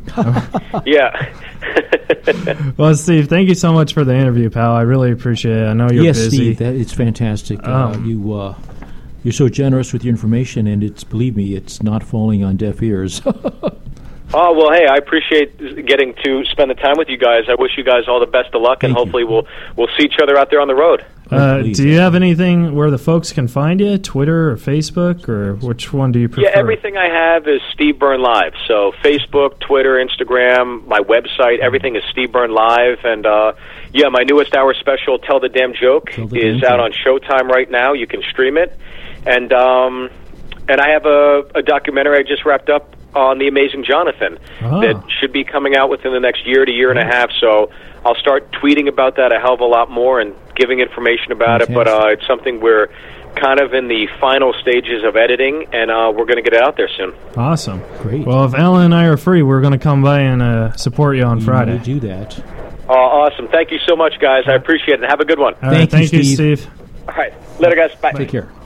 Speaker 5: Yeah.
Speaker 3: Well, Steve, thank you so much for the interview, pal. I really appreciate it. I know you're
Speaker 4: yes,
Speaker 3: busy.
Speaker 4: Steve, that, it's fantastic.
Speaker 3: Um,
Speaker 4: uh, you, uh, you're so generous with your information, and it's, believe me, it's not falling on deaf ears.
Speaker 5: Oh, well, hey, I appreciate getting to spend the time with you guys. I wish you guys all the best of luck, and
Speaker 4: Thank
Speaker 5: hopefully
Speaker 4: you.
Speaker 5: we'll we'll see each other out there on the road.
Speaker 3: Uh,
Speaker 4: Please.
Speaker 3: do you have anything where the folks can find you? Twitter or Facebook, or which one do you prefer?
Speaker 5: Yeah, everything I have is Steve Byrne Live. So Facebook, Twitter, Instagram, my website, everything is Steve Byrne Live. And, uh, yeah, my newest hour special, Tell the Damn Joke,
Speaker 4: Tell the
Speaker 5: is
Speaker 4: Damn
Speaker 5: out
Speaker 4: Joke.
Speaker 5: on Showtime right now. You can stream it. And um, and I have a, a documentary I just wrapped up on The Amazing Jonathan
Speaker 3: Oh.
Speaker 5: that should be coming out within the next year to year and a half. So I'll start tweeting about that a hell of a lot more and giving information about it. But uh, it's something we're kind of in the final stages of editing, and uh, we're going to get it out there soon.
Speaker 3: Awesome.
Speaker 4: Great.
Speaker 3: Well, if Ellen and I are free, we're going to come by and uh, support you on Friday.
Speaker 4: You do that.
Speaker 5: Uh, awesome. Thank you so much, guys. I appreciate it. Have a good one.
Speaker 3: All right,
Speaker 4: Thank you,
Speaker 3: thank you,
Speaker 4: Steve.
Speaker 3: Steve.
Speaker 5: All right. Later, guys. Bye.
Speaker 4: Take care.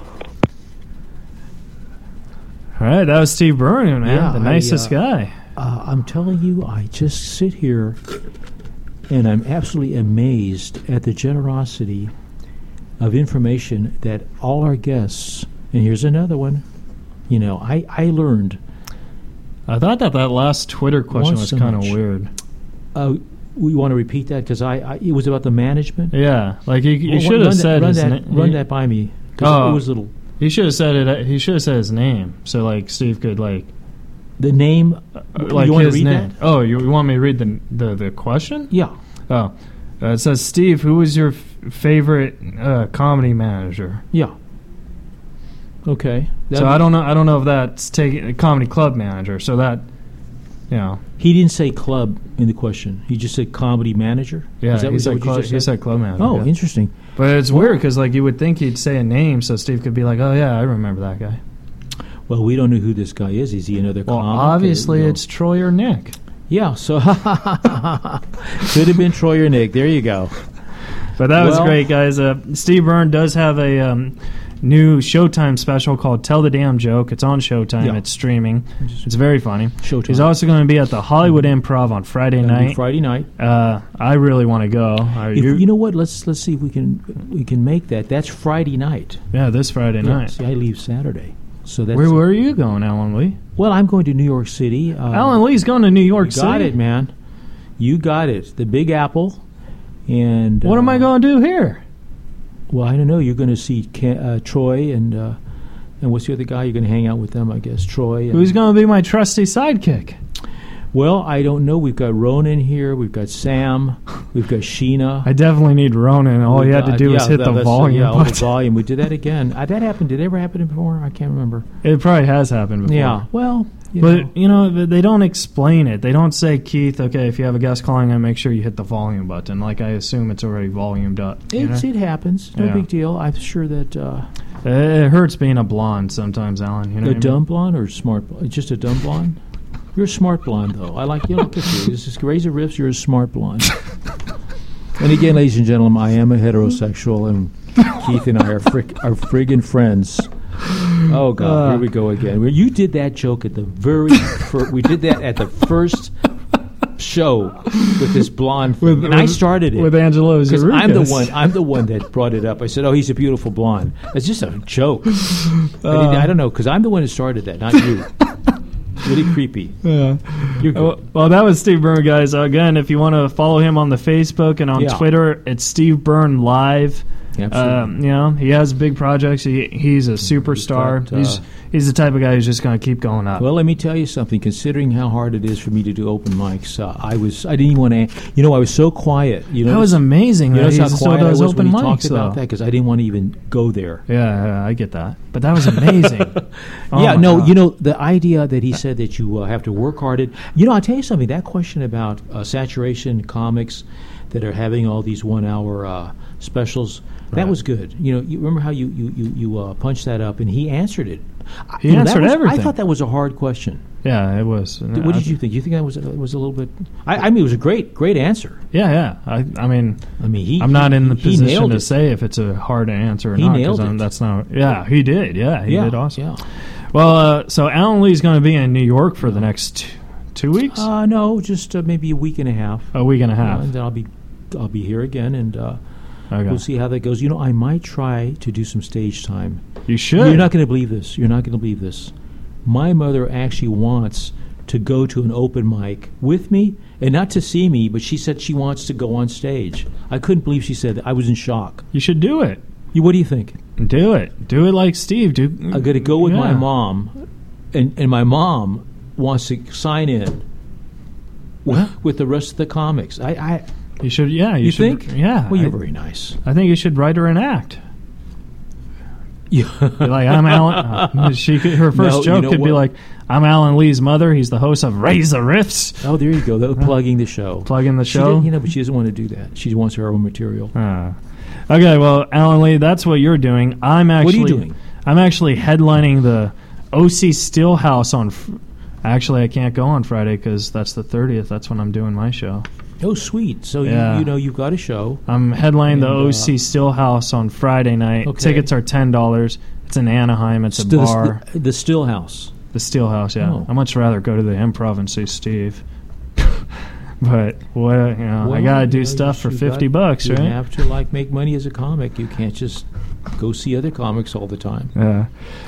Speaker 3: All right, that was Steve Byrne, man,
Speaker 4: Yeah,
Speaker 3: the
Speaker 4: I,
Speaker 3: nicest
Speaker 4: uh,
Speaker 3: guy.
Speaker 4: Uh, I'm telling you, I just sit here and I'm absolutely amazed at the generosity of information that all our guests, and here's another one, you know, I, I learned.
Speaker 3: I thought that that last Twitter question
Speaker 4: Once
Speaker 3: was
Speaker 4: so
Speaker 3: kind of
Speaker 4: much.
Speaker 3: weird.
Speaker 4: Uh, we want to repeat that because I, I it was about the management.
Speaker 3: Yeah, like you, you
Speaker 4: Well,
Speaker 3: should
Speaker 4: run
Speaker 3: have
Speaker 4: that-
Speaker 3: said
Speaker 4: run
Speaker 3: his
Speaker 4: that,
Speaker 3: name.
Speaker 4: Run that by me. 'Cause
Speaker 3: Oh.
Speaker 4: it was a little.
Speaker 3: He should have said it. He should have said his name, so like Steve could like
Speaker 4: The name,
Speaker 3: uh, like
Speaker 4: you want
Speaker 3: his
Speaker 4: to read
Speaker 3: name.
Speaker 4: that?
Speaker 3: Oh, you, you want me to read the the, the question?
Speaker 4: Yeah.
Speaker 3: Oh, uh, it says, Steve, who was your f- favorite uh, comedy manager?
Speaker 4: Yeah. Okay.
Speaker 3: So I don't know. I don't know if that's taking a comedy club manager. So that, you know,
Speaker 4: He didn't say club in the question. He just said comedy manager.
Speaker 3: yeah,
Speaker 4: Is that,
Speaker 3: he,
Speaker 4: is that
Speaker 3: said
Speaker 4: what you
Speaker 3: club,
Speaker 4: just
Speaker 3: he
Speaker 4: said?
Speaker 3: said club manager.
Speaker 4: Oh,
Speaker 3: yeah.
Speaker 4: interesting.
Speaker 3: But it's weird because like you would think he'd say a name, so Steve could be like, oh yeah, I remember that guy.
Speaker 4: Well, we don't know who this guy is. Is he another
Speaker 3: Well,
Speaker 4: comic?
Speaker 3: obviously
Speaker 4: Or, no?
Speaker 3: it's Troy or Nick.
Speaker 4: Yeah, so could have been Troy or Nick. There you go.
Speaker 3: But that was
Speaker 4: Well-
Speaker 3: great, guys. Uh, Steve Byrne does have a um, new Showtime special called Tell the Damn Joke. It's on Showtime.
Speaker 4: Yeah.
Speaker 3: It's streaming. It's very funny.
Speaker 4: Showtime.
Speaker 3: He's also going to be at the Hollywood Improv on Friday
Speaker 4: That'll be
Speaker 3: night.
Speaker 4: Friday night.
Speaker 3: Uh, I really want to go. Are
Speaker 4: If,
Speaker 3: you,
Speaker 4: you know what? Let's let's see if we can we can make that. That's Friday night.
Speaker 3: yeah, this Friday
Speaker 4: Yeah,
Speaker 3: night.
Speaker 4: see, I leave Saturday, so that's
Speaker 3: Where, where are you going, Alan Lee?
Speaker 4: well. I'm going to New York City. Uh,
Speaker 3: Alan Lee's going to New York
Speaker 4: you
Speaker 3: City.
Speaker 4: got it, man. You got it. The Big Apple. And
Speaker 3: What am
Speaker 4: uh,
Speaker 3: I going to do here?
Speaker 4: Well, I don't know. You're going to see Ken, uh, Troy and uh, and what's the other guy? You're going to hang out with them, I guess. Troy. And,
Speaker 3: Who's going to be my trusty sidekick?
Speaker 4: Well, I don't know. We've got Ronan here. We've got Sam. We've got Sheena.
Speaker 3: I definitely need Ronan. All
Speaker 4: We've
Speaker 3: you had to
Speaker 4: got-
Speaker 3: do was
Speaker 4: yeah,
Speaker 3: hit
Speaker 4: that-
Speaker 3: the
Speaker 4: that's-
Speaker 3: volume
Speaker 4: Yeah, all the
Speaker 3: button.
Speaker 4: volume. We did that again. Uh, that happened. Did it ever happen before? I can't remember.
Speaker 3: It probably has happened before.
Speaker 4: Yeah. Well, you
Speaker 3: But,
Speaker 4: know.
Speaker 3: you know, they don't explain it. They don't say, Keith, okay, if you have a guest calling in, make sure you hit the volume button. Like, I assume it's already volumed up. you
Speaker 4: It's,
Speaker 3: know?
Speaker 4: it happens. No
Speaker 3: Yeah.
Speaker 4: big deal. I'm sure that uh,
Speaker 3: It, it hurts being a blonde sometimes, Alan. You know
Speaker 4: a
Speaker 3: what I mean?
Speaker 4: dumb blonde or smart blonde? Just a dumb blonde? You're a smart blonde, though. I like you. Look at you. This is Razor Riffs. You're a smart blonde. And again, ladies and gentlemen, I am a heterosexual, and Keith and I are, frick, are friggin' friends. Oh God,
Speaker 3: Uh,
Speaker 4: here we go again. Well, You did that joke at the very first. We did that at the first show with this blonde,
Speaker 3: With-
Speaker 4: and I
Speaker 3: with-
Speaker 4: started it
Speaker 3: with Angelo
Speaker 4: because I'm the
Speaker 3: Zarukis.
Speaker 4: one. I'm the one that brought it up. I said, "Oh, he's a beautiful blonde." It's just a joke. I,
Speaker 3: Uh.
Speaker 4: didn't- I don't know because I'm the one who started that, not you. Really creepy.
Speaker 3: Yeah.
Speaker 4: You're good.
Speaker 3: Well, well, that was Steve Byrne, guys. Again, if you want to follow him on the Facebook and on
Speaker 4: Yeah.
Speaker 3: Twitter, it's Steve Byrne Live.
Speaker 4: Absolutely.
Speaker 3: Um, you know, he has big projects. He he's a superstar.
Speaker 4: got, uh,
Speaker 3: he's he's the type of guy who's just going to keep going up.
Speaker 4: Well, let me tell you something. Considering how hard it is for me to do open mics, uh, I was I didn't even want to. You know, I was so quiet. You know,
Speaker 3: that was amazing.
Speaker 4: You
Speaker 3: that
Speaker 4: notice
Speaker 3: he
Speaker 4: how
Speaker 3: still
Speaker 4: quiet I
Speaker 3: does
Speaker 4: was
Speaker 3: open
Speaker 4: when he
Speaker 3: mics,
Speaker 4: talked about
Speaker 3: though.
Speaker 4: that because I didn't want to even go there.
Speaker 3: Yeah, yeah, I get that. But that was amazing. Oh
Speaker 4: yeah,
Speaker 3: my
Speaker 4: no,
Speaker 3: God.
Speaker 4: you know the idea that he said that you uh, have to work hard at. You know, I'll tell you something. That question about uh, saturation comics that are having all these one-hour uh, specials. That
Speaker 3: Right.
Speaker 4: was good. You know, you remember how you you you, you uh, punched that up, and he answered it. I-
Speaker 3: He
Speaker 4: you know, that
Speaker 3: answered
Speaker 4: was-
Speaker 3: everything.
Speaker 4: I thought that was a hard question.
Speaker 3: Yeah, it was.
Speaker 4: What did you think? You think that was uh, was a little bit? I, I mean, it was a great great answer.
Speaker 3: Yeah, yeah. I, I mean,
Speaker 4: I mean, he.
Speaker 3: I'm not
Speaker 4: he-
Speaker 3: in the
Speaker 4: he
Speaker 3: position
Speaker 4: nailed
Speaker 3: to
Speaker 4: it.
Speaker 3: say if it's a hard answer or
Speaker 4: He
Speaker 3: not. 'cause
Speaker 4: nailed
Speaker 3: I'm-
Speaker 4: it.
Speaker 3: That's not. Yeah, he did. Yeah, he
Speaker 4: yeah,
Speaker 3: did awesome.
Speaker 4: Yeah.
Speaker 3: Well, uh, so Alan Lee's going to be in New York for the next two, two weeks,
Speaker 4: Uh, no, just uh, maybe a week and a half.
Speaker 3: a week and a
Speaker 4: Uh,
Speaker 3: half.
Speaker 4: and then I'll be I'll be here again, and uh,
Speaker 3: Okay.
Speaker 4: we'll see how that goes. You know, I might try to do some stage time.
Speaker 3: You should.
Speaker 4: You're not going to believe this. You're not going to believe this. My mother actually wants to go to an open mic with me, and not to see me, but she said she wants to go on stage. I couldn't believe she said that. I was in shock.
Speaker 3: You should do it.
Speaker 4: You, what do you think?
Speaker 3: Do it. Do it like Steve. Do.
Speaker 4: I'm going to go with my
Speaker 3: Yeah.
Speaker 4: mom, and, and my mom wants to sign in with, with the rest of the comics. I, I
Speaker 3: You should. Yeah. You,
Speaker 4: you
Speaker 3: should,
Speaker 4: think?
Speaker 3: Yeah.
Speaker 4: Well, you're
Speaker 3: I,
Speaker 4: very nice.
Speaker 3: I think you should write her an act.
Speaker 4: Yeah.
Speaker 3: Be like, I'm Alan. Uh, she could, her first
Speaker 4: No,
Speaker 3: joke
Speaker 4: you know
Speaker 3: could be
Speaker 4: what?
Speaker 3: like, I'm Alan Lee's mother. He's the host of Raise the Riffs.
Speaker 4: Oh, there you go. That was plugging the show.
Speaker 3: Plugging the
Speaker 4: She
Speaker 3: show.
Speaker 4: didn't- you know, but she doesn't want to do that. She wants her own material.
Speaker 3: Uh, okay, well, Alan Lee, that's what you're doing. I'm actually.
Speaker 4: What are you doing?
Speaker 3: I'm actually headlining the O C Steelhouse on. Fr- Actually, I can't go on Friday because that's the thirtieth. That's when I'm doing my show.
Speaker 4: Oh, sweet. So
Speaker 3: Yeah.
Speaker 4: you, you know you've got a show.
Speaker 3: I'm headlining the
Speaker 4: And, uh,
Speaker 3: O C Steelhouse on Friday night.
Speaker 4: Okay.
Speaker 3: Tickets are ten dollars. It's in Anaheim. It's a
Speaker 4: Still-
Speaker 3: bar.
Speaker 4: The, the Still House.
Speaker 3: The Steelhouse, yeah.
Speaker 4: Oh.
Speaker 3: I'd much rather go to the Improv and see Steve. But what you know, I
Speaker 4: Well,
Speaker 3: gotta do
Speaker 4: you know,
Speaker 3: stuff
Speaker 4: you-
Speaker 3: for
Speaker 4: you
Speaker 3: fifty
Speaker 4: got-
Speaker 3: bucks,
Speaker 4: you
Speaker 3: right?
Speaker 4: have to like make money as a comic. You can't just go see other comics all the time.
Speaker 3: Yeah,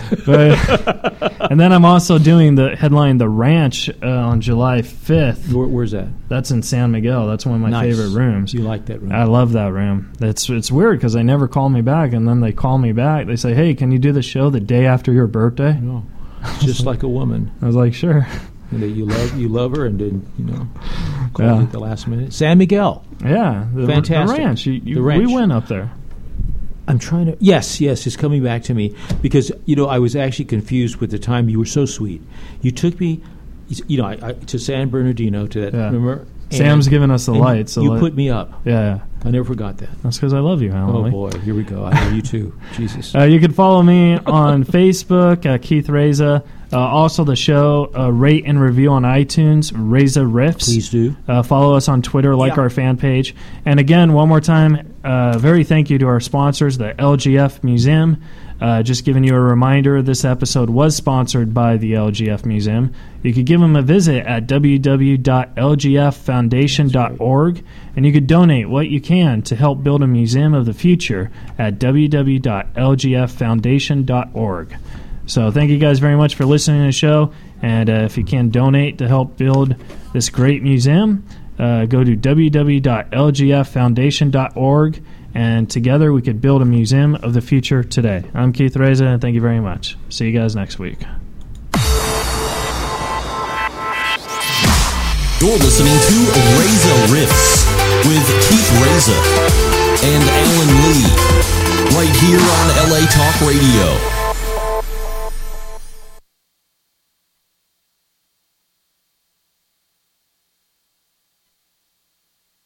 Speaker 3: but and then I'm also doing the headline The Ranch uh, on July fifth.
Speaker 4: Where, where's that?
Speaker 3: That's in San Miguel. That's one of my
Speaker 4: Nice.
Speaker 3: favorite rooms.
Speaker 4: You like that room?
Speaker 3: I love that room. It's it's weird because they never call me back, and then they call me back. They say, "Hey, can you do the show the day after your birthday?"
Speaker 4: no, just like a woman.
Speaker 3: I was like, "Sure."
Speaker 4: And that you love you love her, and then you know, call
Speaker 3: Yeah.
Speaker 4: you at the last minute. San Miguel.
Speaker 3: Yeah, the,
Speaker 4: Fantastic.
Speaker 3: The ranch. You, you,
Speaker 4: The ranch.
Speaker 3: We went up there.
Speaker 4: I'm trying to. Yes, yes, it's coming back to me because you know I was actually confused with the time. You were so sweet. You took me, you know, I, I, to San Bernardino to that.
Speaker 3: Yeah.
Speaker 4: Remember?
Speaker 3: Sam's giving us the
Speaker 4: and
Speaker 3: lights. So
Speaker 4: you
Speaker 3: let-
Speaker 4: put me up.
Speaker 3: Yeah, yeah.
Speaker 4: I never forgot that.
Speaker 3: That's because I love you, Alan
Speaker 4: Oh
Speaker 3: Lee.
Speaker 4: boy, here we go. I love you too. Jesus.
Speaker 3: Uh, you can follow me on Facebook, uh, Keith Reza. Uh, also, the show, uh, rate and review on iTunes, Reza Riffs.
Speaker 4: Please do.
Speaker 3: Uh, follow us on Twitter, like
Speaker 4: Yeah.
Speaker 3: our fan page. And again, one more time, uh, very thank you to our sponsors, the L G F Museum. Uh, just giving you a reminder, this episode was sponsored by the L G F Museum. You could give them a visit at w w w dot l g f foundation dot org, and you could donate what you can to help build a museum of the future at w w w dot l g f foundation dot org. So thank you guys very much for listening to the show, and uh, if you can donate to help build this great museum, uh, go to w w w dot l g f foundation dot org, and together we could build a museum of the future today. I'm Keith Reza, and thank you very much. See you guys next week.
Speaker 2: You're listening to Reza Riffs with Keith Reza and Alan Lee, right here on L A Talk Radio.